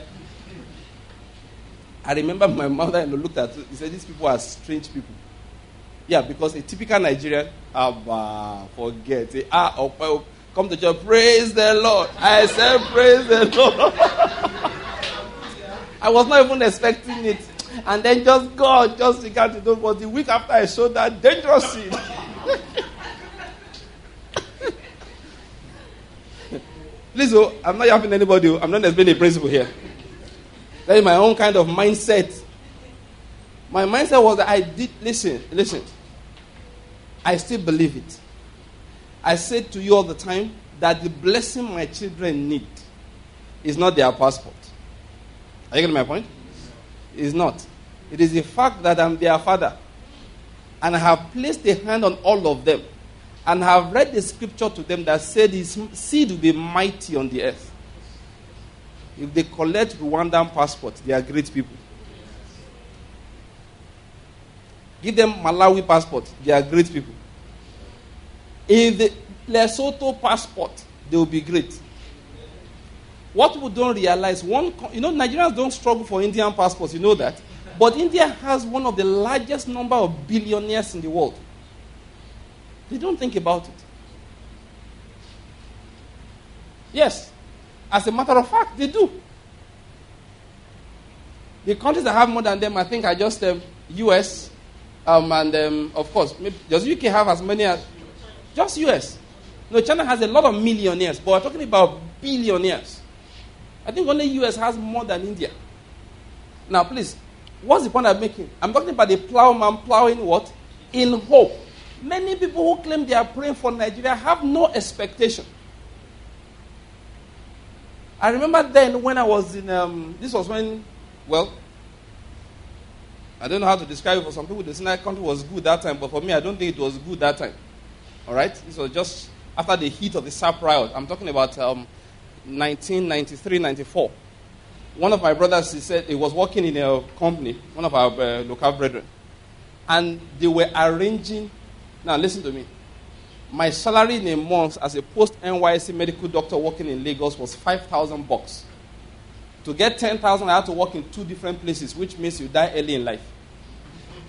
I remember my mother and looked at it. He said, these people are strange people. Yeah, because a typical Nigerian, ah, forget it. Ah, oh, oh, come to church, praise the Lord. I said, praise the Lord. I was not even expecting it. And then just God just began to do. But the week after I showed that dangerous seed. Please, oh, I'm not helping anybody. I'm not explaining a principle here. That is my own kind of mindset. My mindset was that I did, listen, listen. I still believe it. I said to you all the time that the blessing my children need is not their passport. Are you getting my point? It's not. It is the fact that I'm their father. And I have placed a hand on all of them. And I have read the scripture to them that said his seed will be mighty on the earth. If they collect Rwandan passport, they are great people. Give them Malawi passport, they are great people. If the Lesotho passport, they will be great. What people don't realize, one, you know, Nigerians don't struggle for Indian passports, you know that. But India has one of the largest number of billionaires in the world. They don't think about it. Yes. As a matter of fact, they do. The countries that have more than them, I think, are just um, U S um, and, um, of course, maybe, does U K have as many as... Just U S. No, China has a lot of millionaires, but we're talking about billionaires. I think only U S has more than India. Now, please, what's the point I'm making? I'm talking about the plowman plowing what? In hope. Many people who claim they are praying for Nigeria have no expectation. I remember then when I was in, um, this was when, well, I don't know how to describe it. For some people, the Sinai country was good that time, but for me, I don't think it was good that time. All right? This was just after the heat of the S A P riot. I'm talking about um, nineteen ninety-three ninety-four. One of my brothers, he said, he was working in a company, one of our uh, local brethren, and they were arranging, now listen to me, my salary in a month as a post-N Y C medical doctor working in Lagos was five thousand bucks. To get ten thousand, I had to work in two different places, which means you die early in life.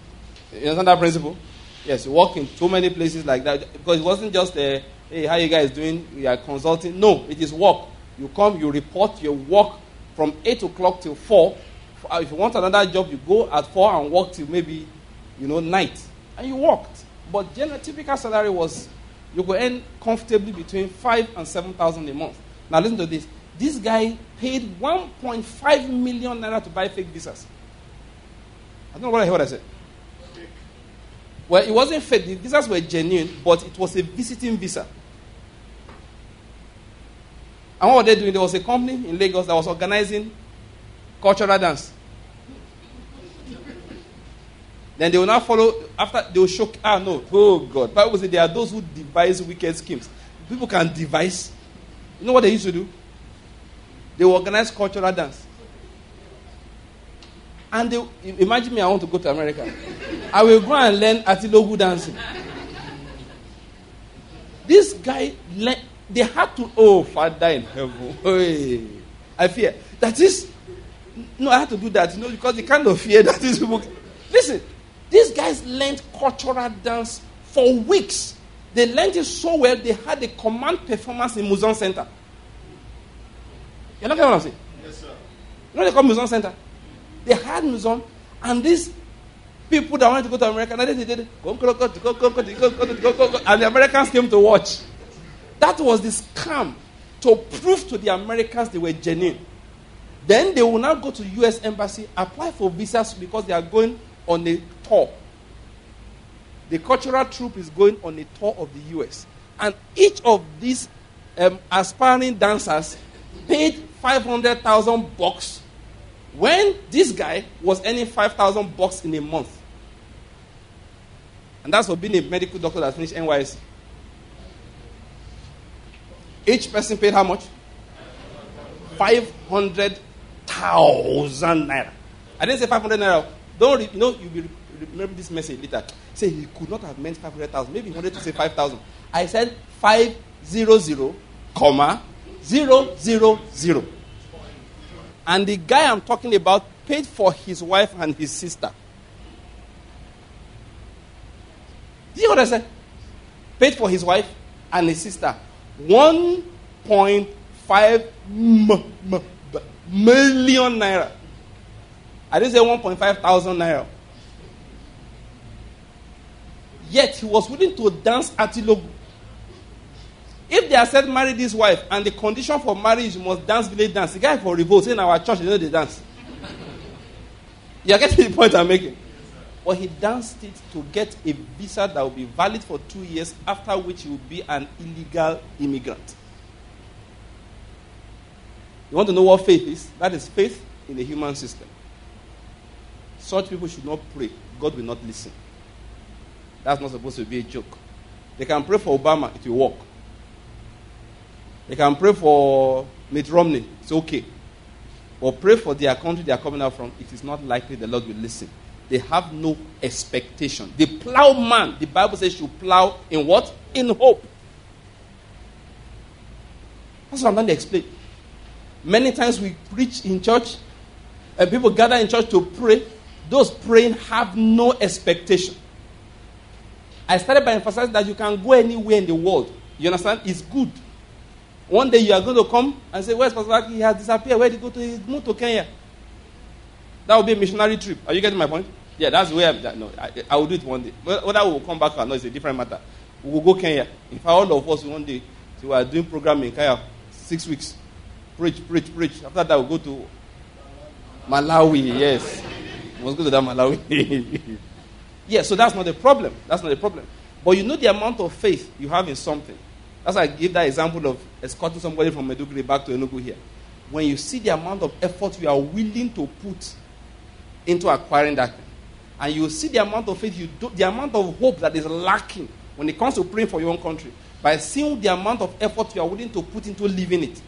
You understand that principle? Yes, you work in so many places like that. Because it wasn't just a, hey, how you guys doing? We are consulting. No, it is work. You come, you report your work from eight o'clock till four. If you want another job, you go at four and work till maybe, you know, night. And you worked. But general typical salary was, you could earn comfortably between five and seven thousand a month. Now listen to this. This guy paid one point five million naira to buy fake visas. I don't know what I heard what I said. Well, it wasn't fake. The visas were genuine, but it was a visiting visa. And what were they doing? There was a company in Lagos that was organizing cultural dance. Then they will now follow, after they will show, ah no, oh God. Bible says there are those who devise wicked schemes. People can devise. You know what they used to do? They will organize cultural dance. And they, imagine me, I want to go to America. I will go and learn Atilogu dancing. This guy, they had to, oh, Father in heaven. Hey, I fear. That is, no, I had to do that, you know, because the kind of fear that is. Listen, these guys learned cultural dance for weeks. They learned it so well, they had a command performance in Muzon Center. You're not getting what I'm saying? Yes, sir. You know what they call Muzon Center? They had Muzon, and these people that wanted to go to America, and they did it. And the Americans came to watch. That was the scam to prove to the Americans they were genuine. Then they will now go to U S Embassy, apply for visas because they are going on a tour. The cultural troupe is going on a tour of the U S. And each of these um, aspiring dancers paid five hundred thousand bucks when this guy was earning five thousand bucks in a month. And that's for being a medical doctor that finished N Y S C. Each person paid how much? five hundred thousand naira. I didn't say five hundred naira. Don't, re- you know, you will remember this message later. Say he could not have meant five hundred thousand. Maybe he wanted to say five thousand. I said five hundred, comma, zero, zero, zero. And the guy I'm talking about paid for his wife and his sister. Do you know what I said? Paid for his wife and his sister. one point five m- m- million naira. I didn't say one point five thousand naira. Yet he was willing to dance Atilogu. If they had said marry this wife and the condition for marriage must dance village dance, the guy for revolt saying our church they know they dance. You're getting the point I'm making. But he danced it to get a visa that will be valid for two years, after which he will be an illegal immigrant. You want to know what faith is? That is faith in the human system. Such people should not pray. God will not listen. That's not supposed to be a joke. They can pray for Obama, it will work. They can pray for Mitt Romney, it's okay. Or pray for their country they are coming out from, it is not likely the Lord will listen. They have no expectation. The plowman, the Bible says, should plow in what? In hope. That's what I'm trying to explain. Many times we preach in church, and people gather in church to pray. Those praying have no expectation. I started by emphasizing that you can go anywhere in the world. You understand? It's good. One day you are going to come and say, where's Pastor Aki? He has disappeared. Where did he go to? He moved to Kenya. That will be a missionary trip. Are you getting my point? Yeah, that's the way I'm, no, I, I will do it one day. Whether we will come back or not is a different matter. We will go Kenya. In fact, all of us one day, so we are doing program in Kenya, six weeks. Preach, preach, preach. After that, we'll go to Malawi, yes. We must go to that Malawi. Yeah, so that's not the problem. That's not the problem. But you know the amount of faith you have in something. That's why I give that example of escorting somebody from Meduguri back to Enugu here. When you see the amount of effort you are willing to put into acquiring that thing, and you see the amount of faith you do, the amount of hope that is lacking when it comes to praying for your own country, by seeing the amount of effort you are willing to put into living it.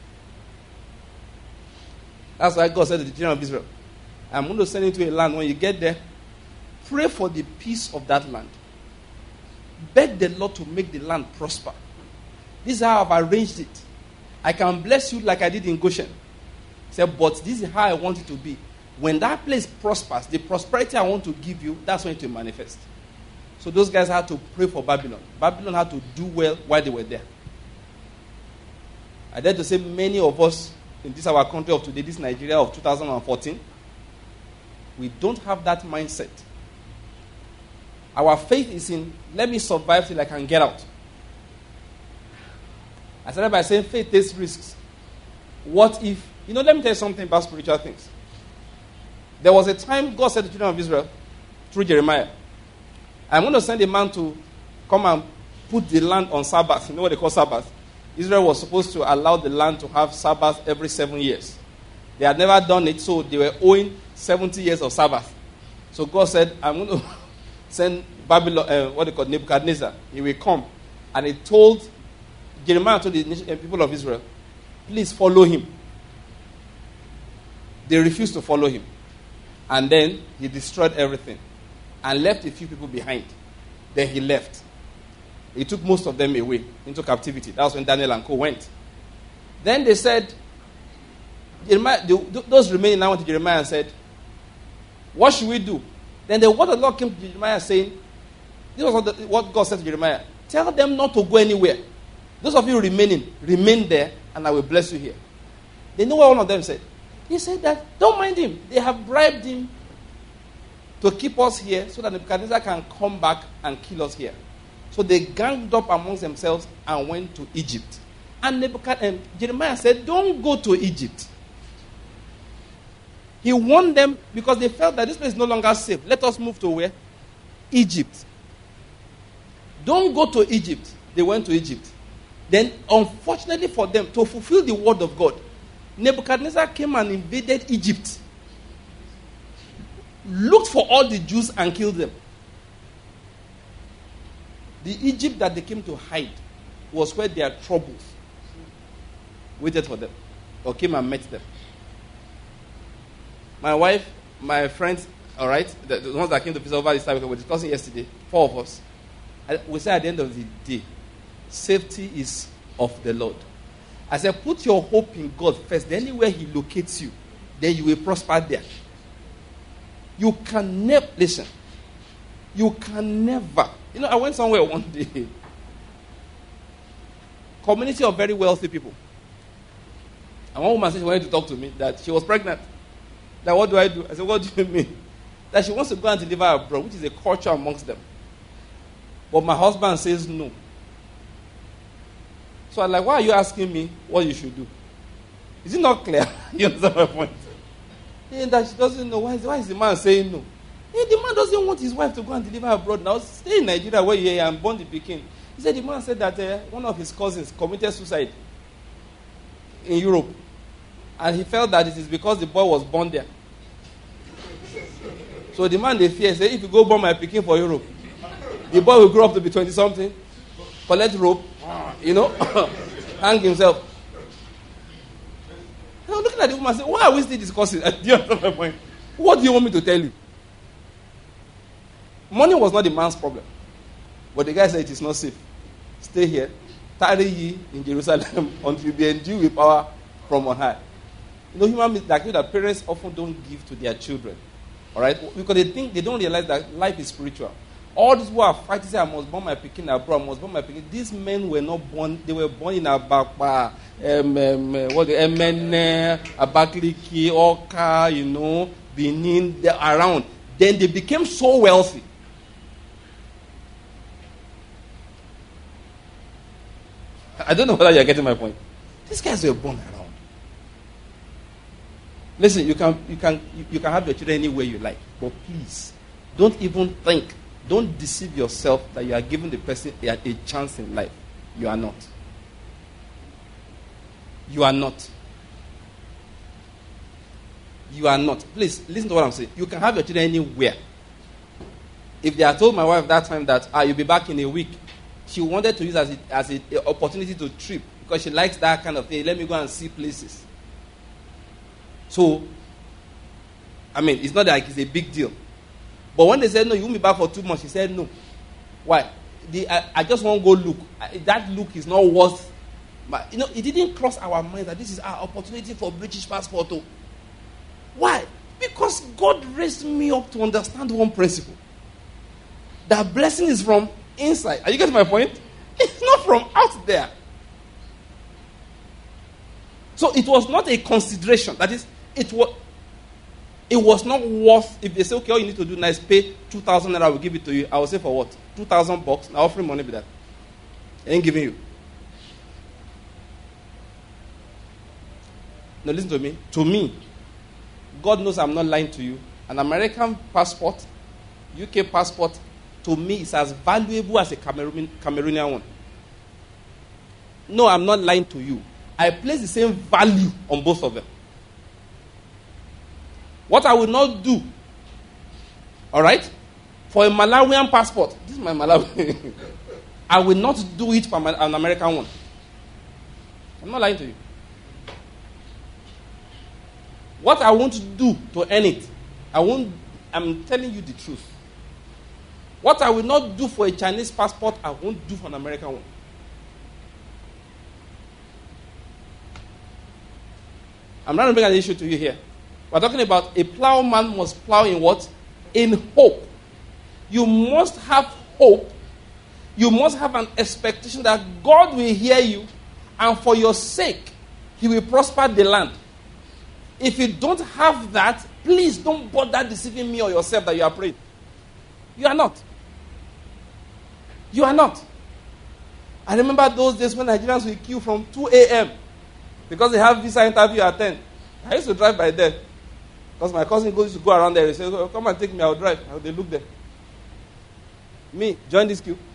That's why God said to the children of Israel, I'm going to send you to a land. When you get there, pray for the peace of that land. Beg the Lord to make the land prosper. This is how I've arranged it. I can bless you like I did in Goshen. He said, but this is how I want it to be. When that place prospers, the prosperity I want to give you, that's when it will manifest. So those guys had to pray for Babylon. Babylon had to do well while they were there. I dare to say many of us in this our country of today, this Nigeria of two thousand fourteen, we don't have that mindset. Our faith is in, let me survive till I can get out. I started by saying faith takes risks. What if, you know, let me tell you something about spiritual things. There was a time God said to the children of Israel, through Jeremiah, I'm going to send a man to come and put the land on Sabbath. You know what they call Sabbath? Israel was supposed to allow the land to have Sabbath every seven years. They had never done it, so they were owing seventy years of Sabbath. So God said, I'm going to send Babylon, uh, what they call Nebuchadnezzar. He will come. And he told, Jeremiah told the people of Israel, please follow him. They refused to follow him. And then he destroyed everything and left a few people behind. Then he left. He took most of them away into captivity. That was when Daniel and co went. Then they said, Jeremiah, the, those remaining now went to Jeremiah and said, what should we do? Then the word of the Lord came to Jeremiah saying, this was what, the, what God said to Jeremiah, tell them not to go anywhere. Those of you remaining, remain there and I will bless you here. They know what one of them said. He said that, don't mind him. They have bribed him to keep us here so that Nebuchadnezzar can come back and kill us here. So they ganged up amongst themselves and went to Egypt. And Nebuchadnezzar, Jeremiah said, don't go to Egypt. He warned them because they felt that this place is no longer safe. Let us move to where? Egypt. Don't go to Egypt. They went to Egypt. Then, unfortunately for them, to fulfill the word of God, Nebuchadnezzar came and invaded Egypt, looked for all the Jews and killed them. The Egypt that they came to hide was where their troubles waited for them or came and met them. My wife, my friends, all right, the, the ones that came to visit over this time, we were discussing yesterday, four of us. And we said at the end of the day, safety is of the Lord. I said, put your hope in God first. Then anywhere he locates you, then you will prosper there. You can never, listen, you can never, you know, I went somewhere one day, community of very wealthy people. And one woman said she wanted to talk to me, that she was pregnant. That what do I do? I said, what do you mean? That she wants to go and deliver abroad, which is a culture amongst them. But my husband says no. So I'm like, why are you asking me what you should do? Is it not clear? You understand my point? And that she doesn't know. Why is, why is the man saying no? Hey, the man doesn't want his wife to go and deliver abroad. Now, stay in Nigeria where you are and born the pikin. He said the man said that uh, one of his cousins committed suicide in Europe. And he felt that it is because the boy was born there. So the man, they fear, say, if you go born my pikin for Europe, the boy will grow up to be twenty-something, collect rope, you know, hang himself. And I'm looking at the woman and say, why are we still discussing? Do you understand my point? What do you want me to tell you? Money was not the man's problem. But the guy said it is not safe. Stay here. Tarry ye in Jerusalem until you be endued with power from on high. You know, human beings, like you, that parents often don't give to their children. All right? Because they think, they don't realize that life is spiritual. All these who are fighting, say, I must born my pikin abroad, I must born my pikin. These men were not born, they were born in Abakpa, um, um, what the Emene, Abakliki, Oka, you know, Benin, they're around. Then they became so wealthy. I don't know whether you're getting my point. These guys were born around. Listen, you can you can you can have your children anywhere you like, but please don't even think, don't deceive yourself that you are giving the person a, a chance in life. You are not. You are not. You are not. Please listen to what I'm saying. You can have your children anywhere. If they had told my wife that time that ah, you'll be back in a week, she wanted to use as a, as an opportunity to trip because she likes that kind of thing. Let me go and see places. So, I mean, it's not like it's a big deal. But when they said, no, you won't be back for two months, she said, no. Why? The, I, I just want to go look. I, that look is not worth, my, you know, it didn't cross our mind that this is our opportunity for British passport. Too. Why? Because God raised me up to understand one principle. That blessing is from inside. Are you getting my point? It's not from out there. So it was not a consideration. That is, it was it was not worth, if they say, okay, all you need to do now is pay two thousand naira, I will give it to you. I will say, for what? two thousand bucks? Now offering money with that. I ain't giving you. Now listen to me. To me, God knows I'm not lying to you. An American passport, U K passport, to me is as valuable as a Cameroon, Cameroonian one. No, I'm not lying to you. I place the same value on both of them. What I will not do, all right, for a Malawian passport, this is my Malawian, I will not do it for an American one. I'm not lying to you. What I won't do to earn it, I won't, I'm telling you the truth. What I will not do for a Chinese passport, I won't do for an American one. I'm not bringing an issue to you here. We're talking about a plowman must plow in what? In hope. You must have hope. You must have an expectation that God will hear you, and for your sake, He will prosper the land. If you don't have that, please don't bother deceiving me or yourself that you are praying. You are not. You are not. I remember those days when Nigerians will queue from two a.m. because they have visa interview at ten. I used to drive by there. Because my cousin goes to go around there. He says, oh, come and take me, I'll drive. They look there. Me, join this queue.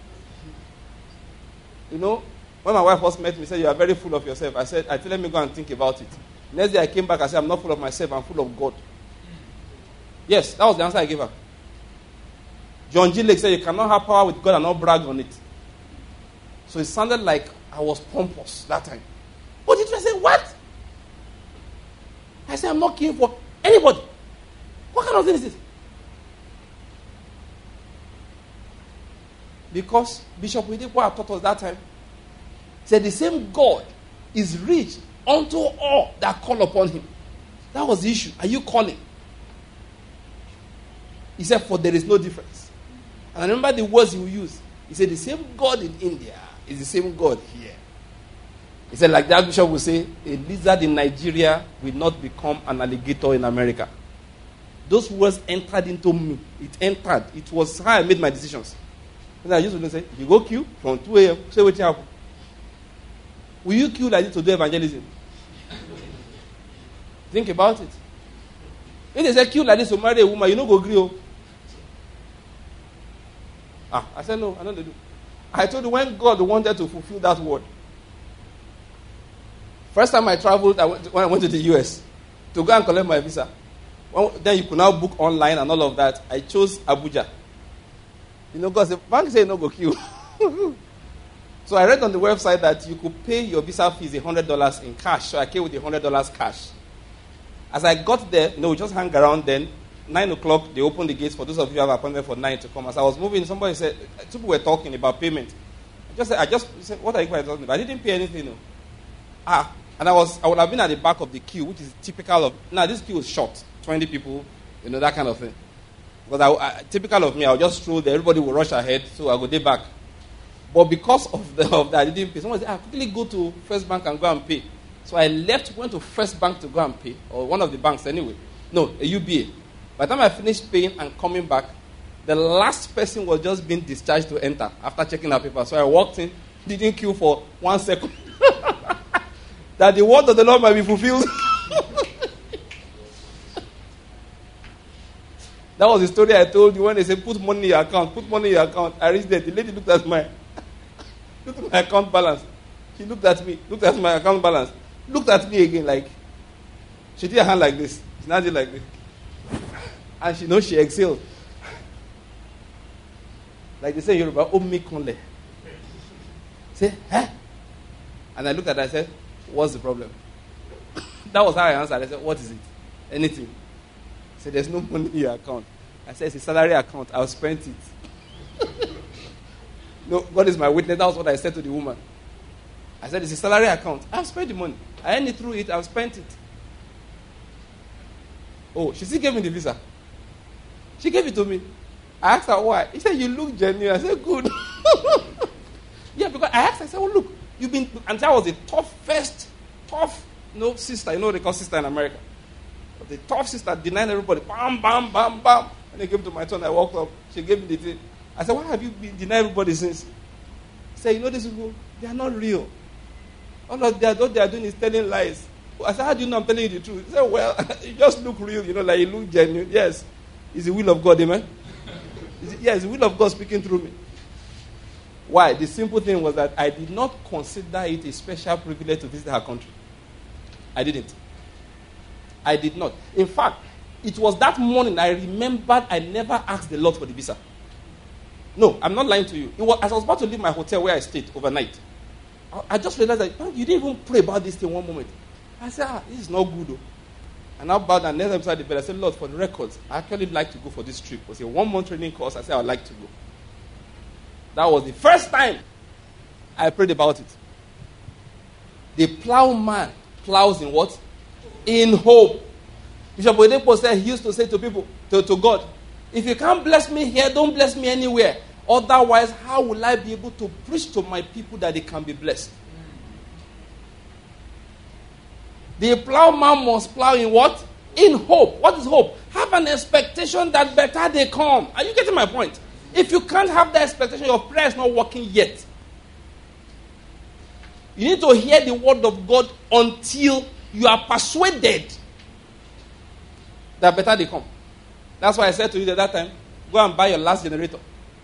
You know, when my wife first met me, she said, you are very full of yourself. I said, I said, let me go and think about it. Next day I came back, I said, I'm not full of myself, I'm full of God. Yes, that was the answer I gave her. John G. Lake said, you cannot have power with God and not brag on it. So it sounded like I was pompous that time. But it was say, what? I said, I'm not queuing for anybody. What kind of thing is this? Because Bishop Oyedepo taught us that time, said the same God is rich unto all that call upon Him. That was the issue. Are you calling? He said, for there is no difference. And I remember the words he would use. He said, the same God in India is the same God here. He said, like that bishop would say, a lizard in Nigeria will not become an alligator in America. Those words entered into me. It entered. It was how I made my decisions. And I used to say, you go queue from two a.m., say what you have. Will you queue like this to do evangelism? Think about it. If they say queue like this to marry a woman, you know go agree. Ah, I said no, I don't do. I told you when God wanted to fulfill that word. First time I traveled, I went to, when I went to the U S to go and collect my visa. Well, then you could now book online and all of that. I chose Abuja. You know, God said, bank say no go queue. So I read on the website that you could pay your visa fees one hundred dollars in cash. So I came with the one hundred dollars cash. As I got there, you know, we just hang around then. nine o'clock, they opened the gates for those of you who have an appointment for nine to come. As I was moving, somebody said, people were talking about payment. I just said, I just said, what are you guys talking about? I didn't pay anything. No. Ah, and I was, I would have been at the back of the queue, which is typical of, now this queue is short, twenty people, you know, that kind of thing. Because I, I, typical of me, I'll just stroll there, everybody will rush ahead, so I'll go there back. But because of, the, of that, I didn't pay. Someone said, ah, quickly go to First Bank and go and pay. So I left, went to First Bank to go and pay, or one of the banks anyway. No, a U B A. By the time I finished paying and coming back, the last person was just being discharged to enter after checking our paper. So I walked in, didn't queue for one second. That the word of the Lord might be fulfilled. That was the story I told you when they said, put money in your account, put money in your account. I reached there. The lady looked at my, looked at my account balance. She looked at me, looked at my account balance, looked at me again like, she did her hand like this. She now did like this. And she knows she exhaled. Like they say in Yoruba, Omi Konle. Say, huh? And I looked at her and I said, what's the problem? That was how I answered. I said, what is it? Anything. He said, there's no money in your account. I said, it's a salary account. I'll spend it. No, God is my witness. That was what I said to the woman. I said, it's a salary account. I'll spend the money. I earned it through it. I've spent it. Oh, she still gave me the visa. She gave it to me. I asked her why. He said, you look genuine. I said, good. Yeah, because I asked her, I said, oh, look, you've been, and that was the toughest, tough, you know, sister. You know what they call sister in America? The tough sister denying everybody. Bam, bam, bam, bam. And they came to my turn. I walked up. She gave me the thing. I said, why have you been denying everybody since? She said, you know, these people, they are not real. All of that, what they are doing is telling lies. I said, how do you know I'm telling you the truth? He said, well, you just look real, you know, like you look genuine. Yes, it's the will of God, amen? It's, yeah, it's the will of God speaking through me. Why? The simple thing was that I did not consider it a special privilege to visit her country. I didn't. I did not. In fact, it was that morning I remembered I never asked the Lord for the visa. No, I'm not lying to you. It was, as I was about to leave my hotel where I stayed overnight, I, I just realized that you didn't even pray about this thing one moment. I said, ah, this is not good though. And I bowed and knelt beside the bed. I said, Lord, for the records, I actually like to go for this trip. It was a one-month training course. I said, I would like to go. That was the first time I prayed about it. The plowman plows in what? In hope. Bishop Oyedepo said, he used to say to people, to, to God, if you can't bless me here, don't bless me anywhere. Otherwise, how will I be able to preach to my people that they can be blessed? The plowman must plow in what? In hope. What is hope? Have an expectation that better they come. Are you getting my point? If you can't have that expectation, your prayer is not working yet. You need to hear the word of God until you are persuaded that better they come. That's why I said to you at that time, go and buy your last generator.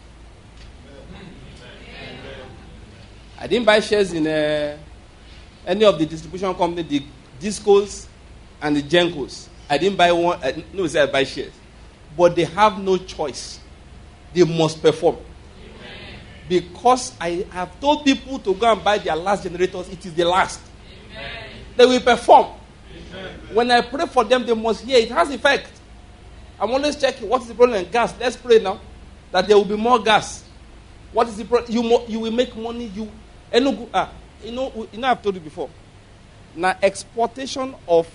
I didn't buy shares in uh, any of the distribution companies, the Discos and the Gencos. I didn't buy one. Uh, no, say I buy shares. But they have no choice. They must perform. Amen. Because I have told people to go and buy their last generators, it is the last. Amen. They will perform. Amen. When I pray for them, they must hear. It has effect. I'm always checking, what is the problem? Gas. Let's pray now that there will be more gas. What is the problem? You, mo- you will make money. You, Enugu, ah, you know, you know, I've told you before. Now, exportation of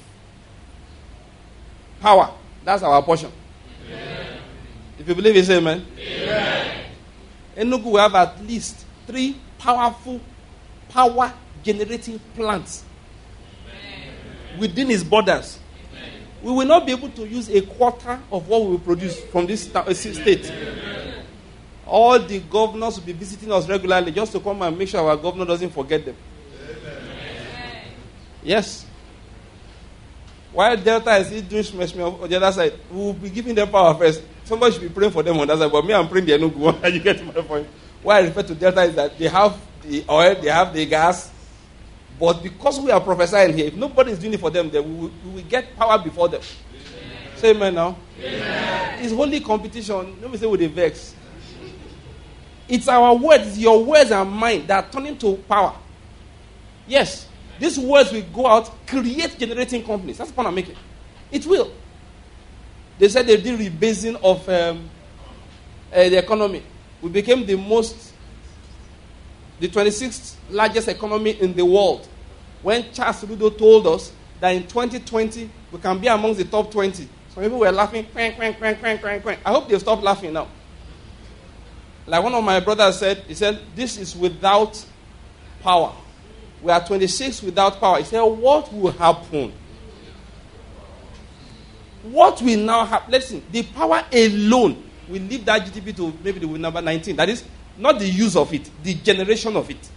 power. That's our portion. Amen. If you believe it, say amen. Amen. Enugu will have at least three powerful power generating plants Amen. Within its borders. Amen. We will not be able to use a quarter of what we will produce from this state. Amen. All the governors will be visiting us regularly just to come and make sure our governor doesn't forget them. Amen. Yes. While Delta is doing smash me on the other side, we will be giving them power first. Somebody should be praying for them on that side, but me, I'm praying the Enugu one. You get my point? Why I refer to Delta is that they have the oil, they have the gas, but because we are prophesying here, if nobody is doing it for them, then we will, we will get power before them. Amen. Say amen now. Amen. It's holy competition. Let me say with the vex. It's our words, it's your words and mine that are turning to power. Yes. These words will go out, create generating companies. That's the point I'm making. It will. They said they did rebasing of um, uh, the economy. We became the most, the twenty-sixth largest economy in the world. When Charles Rudo told us that in twenty twenty, we can be amongst the top twenty. Some people were laughing, quang, quang, quang, quang, quang, quang. I hope they've stopped laughing now. Like one of my brothers said, he said, this is without power. We are twenty-six without power. He said, what will happen? What will now happen? Listen, the power alone will leave that G D P to maybe the number nineteen. That is, not the use of it, the generation of it.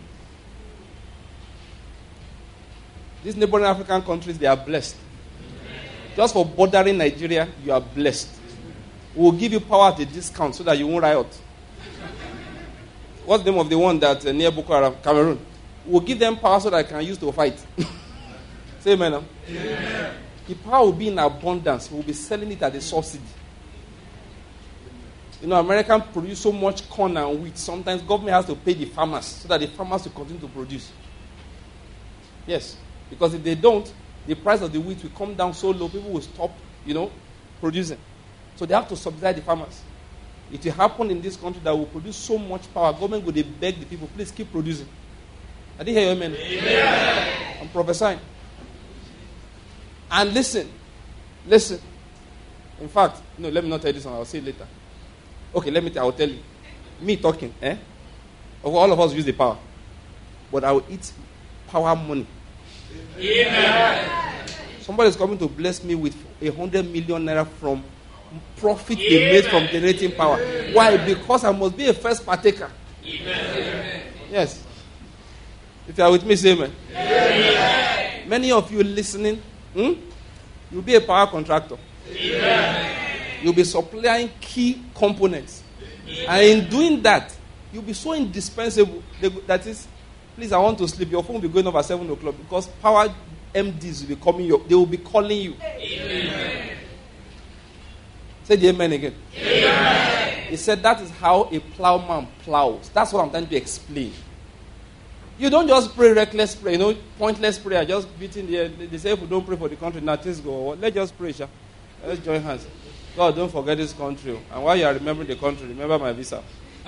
These neighboring African countries, they are blessed. Just for bordering Nigeria, you are blessed. We will give you power at a discount so that you won't riot. What's the name of the one that uh, near Boko Haram? Cameroon. We'll give them power so that they can use to fight. Say amen. Now. Amen. The power will be in abundance. We'll be selling it at a subsidy. You know, Americans produce so much corn and wheat. Sometimes government has to pay the farmers so that the farmers will continue to produce. Yes. Because if they don't, the price of the wheat will come down so low, people will stop, you know, producing. So they have to subsidize the farmers. It will happen in this country that will produce so much power. Government will beg the people, please keep producing. I didn't hear you, amen. Amen. I'm prophesying. And listen, Listen. In fact, no, let me not tell you this one. I'll say it later. Okay, let me tell I will tell you. Me talking, eh? All of us use the power. But I will eat power money. Amen. Somebody is coming to bless me with a hundred million naira from profit they made from generating power. Why? Because I must be a first partaker. Amen. Yes. If you are with me, say amen. Amen. Many of you listening, hmm? You'll be a power contractor. Amen. You'll be supplying key components. Amen. And in doing that, you'll be so indispensable. That is, please, I want to sleep. Your phone will be going off at seven o'clock because power M Ds will be coming. Your, they will be calling you. Amen. Say the amen again. Amen. He said that is how a plowman plows. That's what I'm trying to explain. You don't just pray reckless prayer, you know, pointless prayer, just beating the air. They say if we don't pray for the country, now things go. Let's just pray, sha. Let's join hands. God, don't forget this country. And while you are remembering the country, remember my visa.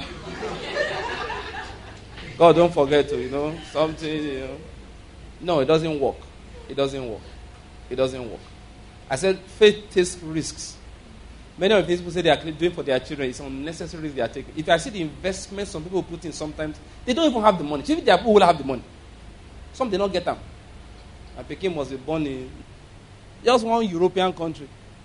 God, don't forget to, you know, something, you know. No, it doesn't work. It doesn't work. It doesn't work. I said faith takes risks. Many of the people say they are doing for their children. It's unnecessary risk they are taking. If I see the investments some people put in sometimes, they don't even have the money. Even their people will have the money. Some did not get them. And Peking was born in just one European country.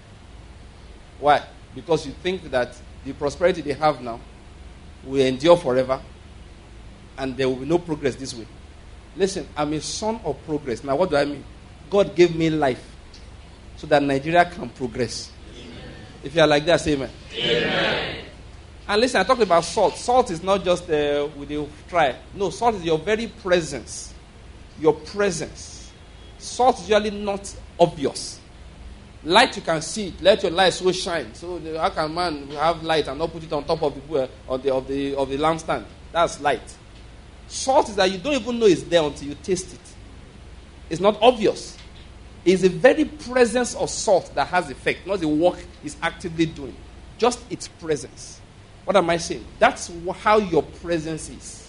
Why? Because you think that the prosperity they have now will endure forever and there will be no progress this way. Listen, I'm a son of progress. Now, what do I mean? God gave me life so that Nigeria can progress. If you are like that, say amen. Amen. And listen, I talked about salt. Salt is not just uh, with a try. No, salt is your very presence. Your presence. Salt is usually not obvious. Light, you can see it. Let your light so shine. So how can man have light and not put it on top of the uh, of the of the of the lampstand? That's light. Salt is that you don't even know it's there until you taste it. It's not obvious. It's the very presence of salt that has effect, not the work it's actively doing. Just its presence. What am I saying? That's how your presence is.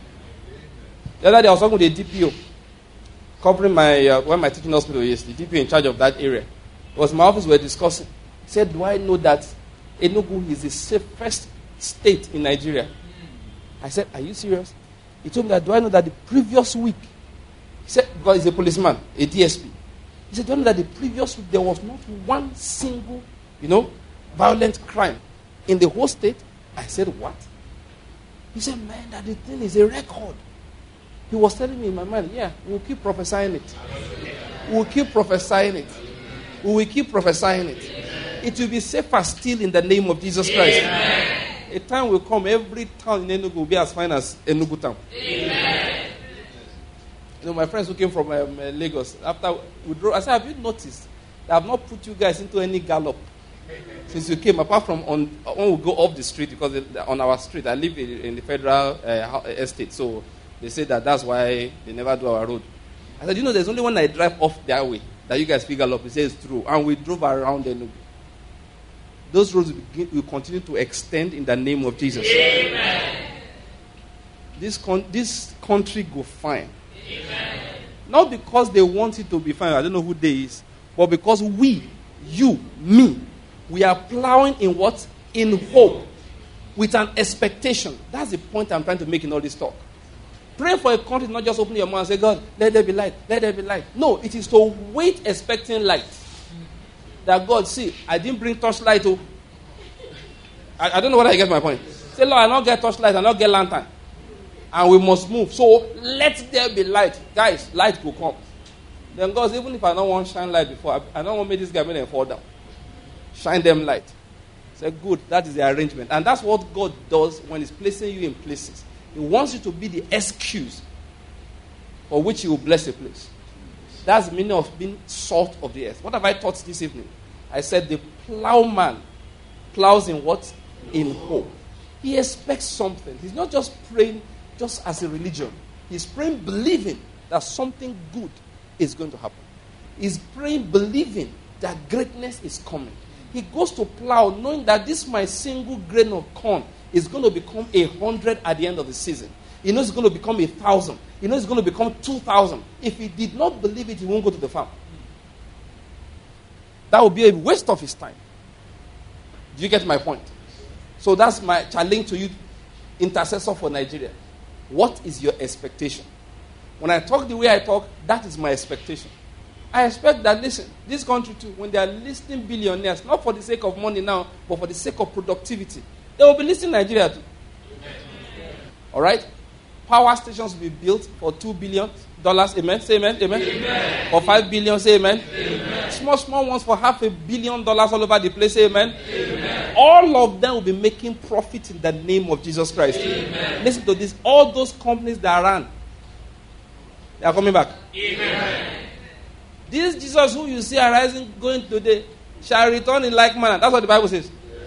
The other day I was talking with a D P O, covering my uh, where my teaching hospital is. The D P O in charge of that area. It was my office we were discussing. He said, "Do I know that Enugu is the safest state in Nigeria?" I said, "Are you serious?" He told me that, "Do I know that the previous week," he said, because he's a policeman, a D S P. He said, "Do you know that the previous week there was not one single, you know, violent crime in the whole state?" I said, "What?" He said, "Man, that the thing is a record." He was telling me in my mind, "Yeah, we'll keep prophesying it. We'll keep prophesying it. We will keep prophesying it. It will be safer still in the name of Jesus Christ." Amen. A time will come, every town in Enugu will be as fine as Enugu town. Amen. You know, my friends who came from um, uh, Lagos, after we drove, I said, "Have you noticed that I've not put you guys into any gallop since you came, apart from on when we go off the street, because on our street, I live in, in the federal uh, estate, so they say that that's why they never do our road." I said, "You know, there's only one I drive off that way that you guys figure gallop." He says it's true, and we drove around Enugu. Those roads will, begin, will continue to extend in the name of Jesus. Amen. This con- this country go fine. Amen. Not because they want it to be fine. I don't know who they is, but because we, you, me, we are plowing in what? In hope, with an expectation. That's the point I'm trying to make in all this talk. Pray for a country, not just open your mouth and say, "God, let there be light, let there be light." No, it is to wait expecting light. That God, see, I didn't bring torchlight. Oh. I, I don't know whether I get my point. Say, "Lord, I don't get torchlight, I don't get lantern. And we must move. So let there be light." Guys, light will come. Then God, even if I don't want to shine light before, I, I don't want to make this guy make them fall down. Shine them light. Say, good, that is the arrangement. And that's what God does when He's placing you in places. He wants you to be the excuse for which He will bless a place. That's the meaning of being salt of the earth. What have I taught this evening? I said the plowman plows in what? In hope. He expects something. He's not just praying just as a religion. He's praying believing that something good is going to happen. He's praying believing that greatness is coming. He goes to plow knowing that this my single grain of corn is going to become a hundred at the end of the season. He knows it's going to become a thousand. He knows it's going to become two thousand. If he did not believe it, he won't go to the farm. That would be a waste of his time. Do you get my point? So that's my challenge to you, intercessor for Nigeria. What is your expectation? When I talk the way I talk, that is my expectation. I expect that, listen, this country too, when they are listing billionaires, not for the sake of money now, but for the sake of productivity, they will be listing Nigeria too. All right? Power stations will be built for two billion dollars. Amen? Say amen. Amen. Amen. For five billion dollars. Say amen. Amen. Small, small ones for half a billion dollars all over the place. Say amen. Amen. All of them will be making profit in the name of Jesus Christ. Amen. Listen to this. All those companies that ran, they are coming back. Amen. This Jesus who you see arising, going today, shall return in like manner. That's what the Bible says.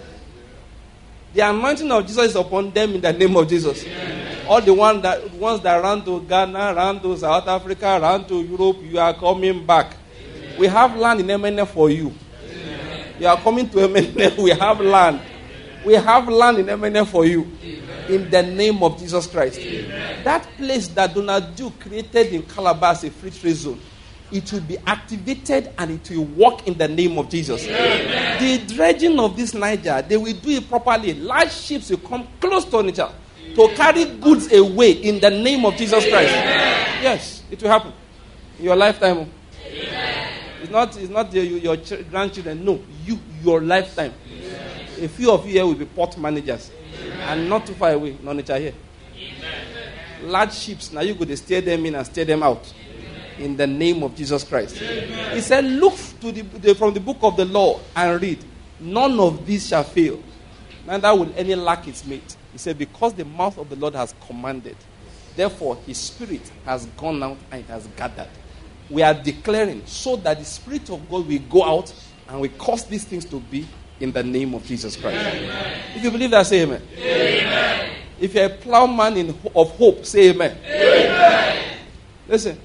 The anointing of Jesus is upon them in the name of Jesus. Amen. All the one that, ones that ran to Ghana, ran to South Africa, ran to Europe, you are coming back. Amen. We have land in M N F for you. Amen. You are coming to M N F. We have land. We have land in M N F for you. Amen. In the name of Jesus Christ. Amen. That place that Donald Duke created in Calabar as a free trade zone, it will be activated and it will work in the name of Jesus. Amen. The dredging of this Niger, they will do it properly. Large ships will come close to Niger to carry goods away in the name of Jesus Christ. Amen. Yes, it will happen in your lifetime. Amen. It's not, it's not the, your ch- grandchildren. No, you, your lifetime. Amen. A few of you here will be port managers. Amen. And not too far away, no Niger here. Amen. Large ships, now you go to steer them in and steer them out. In the name of Jesus Christ. Amen. He said, look to the, the, from the book of the law and read. None of these shall fail. Neither will any lack its mate. He said, because the mouth of the Lord has commanded, therefore his spirit has gone out and it has gathered. We are declaring so that the spirit of God will go out and will cause these things to be in the name of Jesus Christ. Amen. If you believe that, say amen. Amen. If you're a plowman in, of hope, say amen. Amen. Listen.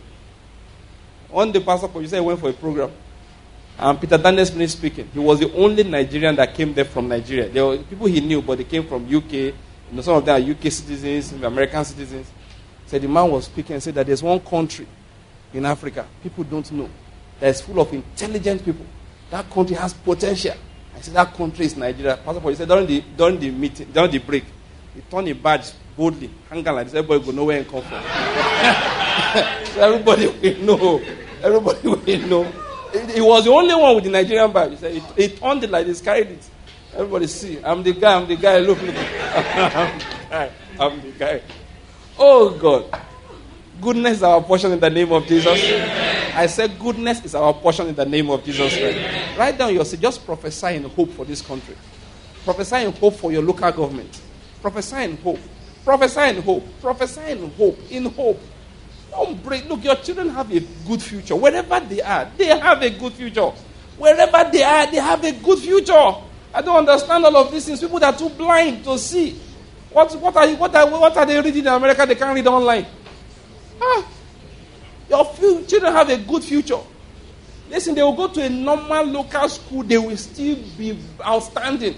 One day, Pastor Paul, you said he went for a program. And Peter Daniels finished speaking. He was the only Nigerian that came there from Nigeria. There were people he knew, but they came from U K. You know, some of them are U K citizens, American citizens. So the man was speaking and said that there's one country in Africa people don't know that is full of intelligent people. That country has potential. I said that country is Nigeria. Pastor Paul, he said during the during the meeting, during the break, he turned a badge boldly, hang on like this. Everybody will know where he come from. So everybody will know. Everybody will know. He was the only one with the Nigerian badge. He said he, he turned it like this, carried it. Everybody see. I'm the guy. I'm the guy. Look, look. I'm the guy. I'm the guy. Oh God, goodness is our portion in the name of Jesus. Amen. I said goodness is our portion in the name of Jesus. Amen. Write down your seat. Just prophesy in hope for this country. Prophesy in hope for your local government. Prophesy in hope. Prophesy in hope. Prophesy in hope. In hope. Don't break. Look, your children have a good future. Wherever they are, they have a good future. Wherever they are, they have a good future. I don't understand all of these things. People that are too blind to see. What, what, are, you, what, are, what are they reading in America? They can't read online. Ah, your few children have a good future. Listen, they will go to a normal local school. They will still be outstanding.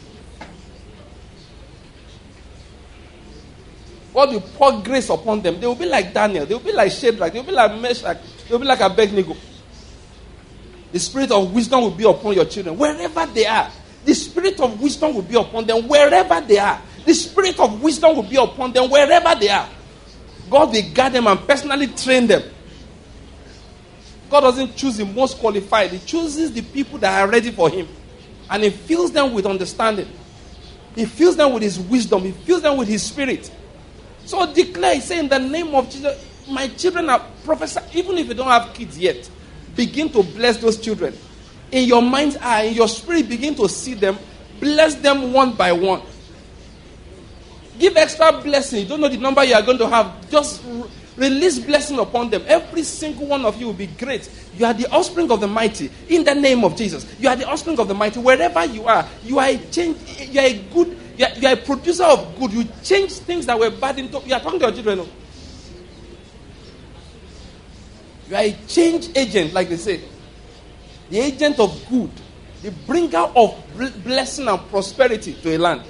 God will pour grace upon them. They will be like Daniel. They will be like Shadrach. They will be like Meshach. They will be like Abednego. The spirit of wisdom will be upon your children. Wherever they are. The spirit of wisdom will be upon them. Wherever they are. The spirit of wisdom will be upon them. Wherever they are. God will guide them and personally train them. God doesn't choose the most qualified. He chooses the people that are ready for Him. And He fills them with understanding. He fills them with His wisdom. He fills them with His spirit. So declare, say in the name of Jesus, my children are prophesied. Even if you don't have kids yet, begin to bless those children. In your mind's eye, in your spirit, begin to see them. Bless them one by one. Give extra blessing. You don't know the number you are going to have. Just re- release blessing upon them. Every single one of you will be great. You are the offspring of the mighty. In the name of Jesus. You are the offspring of the mighty. Wherever you are, you are a change. You are a good. You are, you are a producer of good. You change things that were bad into. You are talking to your children. No? You are a change agent, like they say. The agent of good. The bringer of blessing and prosperity to a land.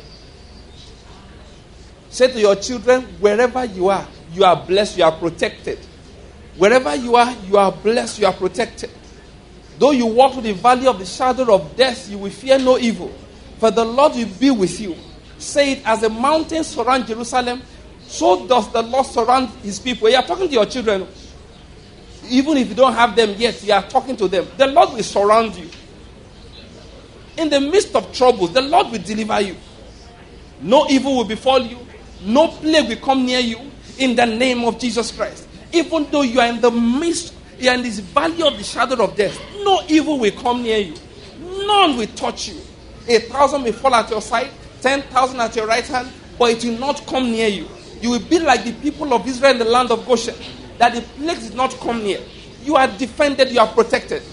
Say to your children, wherever you are, you are blessed, you are protected. Wherever you are, you are blessed, you are protected. Though you walk through the valley of the shadow of death, you will fear no evil, for the Lord will be with you. Say it, as the mountains surround Jerusalem, so does the Lord surround his people. You are talking to your children. Even if you don't have them yet, you are talking to them. The Lord will surround you. In the midst of troubles, the Lord will deliver you. No evil will befall you. No plague will come near you. In the name of Jesus Christ. Even though you are in the midst, you are in this valley of the shadow of death, no evil will come near you. None will touch you. A thousand may fall at your side, ten thousand at your right hand, but it will not come near you. You will be like the people of Israel in the land of Goshen, that the plagues did not come near. You are defended, you are protected.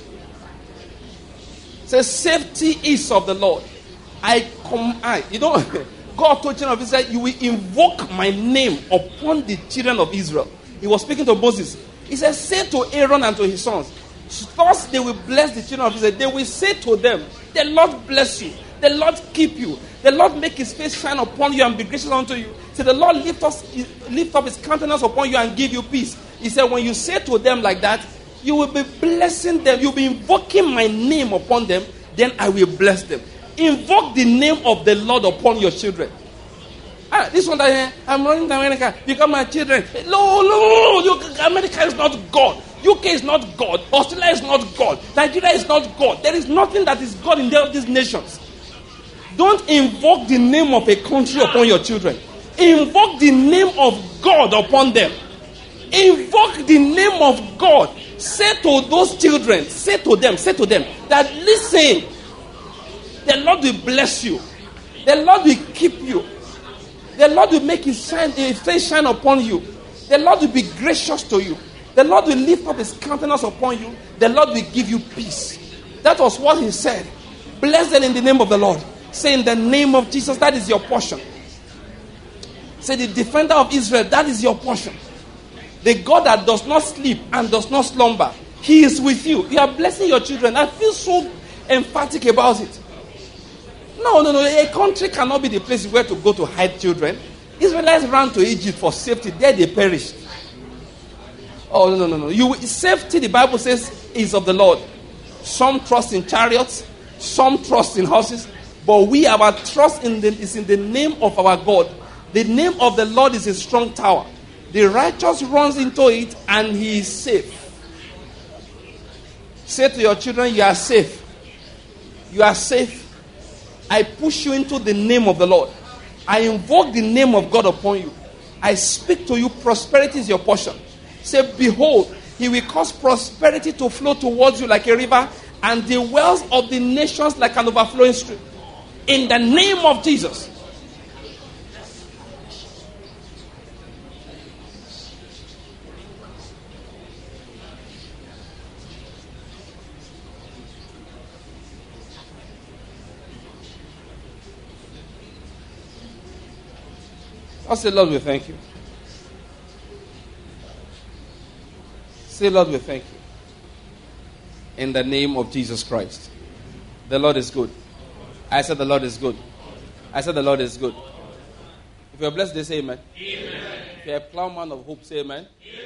Says, safety is of the Lord. I come, I, you know, God told children of Israel, you will invoke my name upon the children of Israel. He was speaking to Moses. He said, say to Aaron and to his sons, thus they will bless the children of Israel. They will say to them, the Lord bless you. The Lord keep you. The Lord make his face shine upon you and be gracious unto you. Say, the Lord lift, us, lift up his countenance upon you and give you peace. He said, when you say to them like that, you will be blessing them. You'll be invoking my name upon them. Then I will bless them. Invoke the name of the Lord upon your children. Ah, this one that I'm running to America because my children. No, no, no, America is not God. U K is not God. Australia is not God. Nigeria is not God. There is nothing that is God in these nations. Don't invoke the name of a country upon your children. Invoke the name of God upon them. Invoke the name of God. Say to those children, say to them, say to them that listen, the Lord will bless you. The Lord will keep you. The Lord will make his, shine, his face shine upon you. The Lord will be gracious to you. The Lord will lift up his countenance upon you. The Lord will give you peace. That was what he said. Bless them in the name of the Lord. Say, in the name of Jesus, that is your portion. Say, the defender of Israel, that is your portion. The God that does not sleep and does not slumber, he is with you. You are blessing your children. I feel so emphatic about it. No, no, no. A country cannot be the place where to go to hide children. Israelites ran to Egypt for safety. There they perished. Oh, no, no, no. You, safety, the Bible says, is of the Lord. Some trust in chariots. Some trust in horses. But we, our trust in the, is in the name of our God. The name of the Lord is a strong tower. The righteous runs into it and he is safe. Say to your children, you are safe. You are safe. I push you into the name of the Lord. I invoke the name of God upon you. I speak to you, prosperity is your portion. Say, behold, he will cause prosperity to flow towards you like a river, and the wells of the nations like an overflowing stream. In the name of Jesus. I'll say, Lord, we thank you. Say, Lord, we thank you. In the name of Jesus Christ. The Lord is good. I said the Lord is good. I said the Lord is good. If you're blessed, they say amen. Amen. If you're a plowman of hope, say amen. Amen.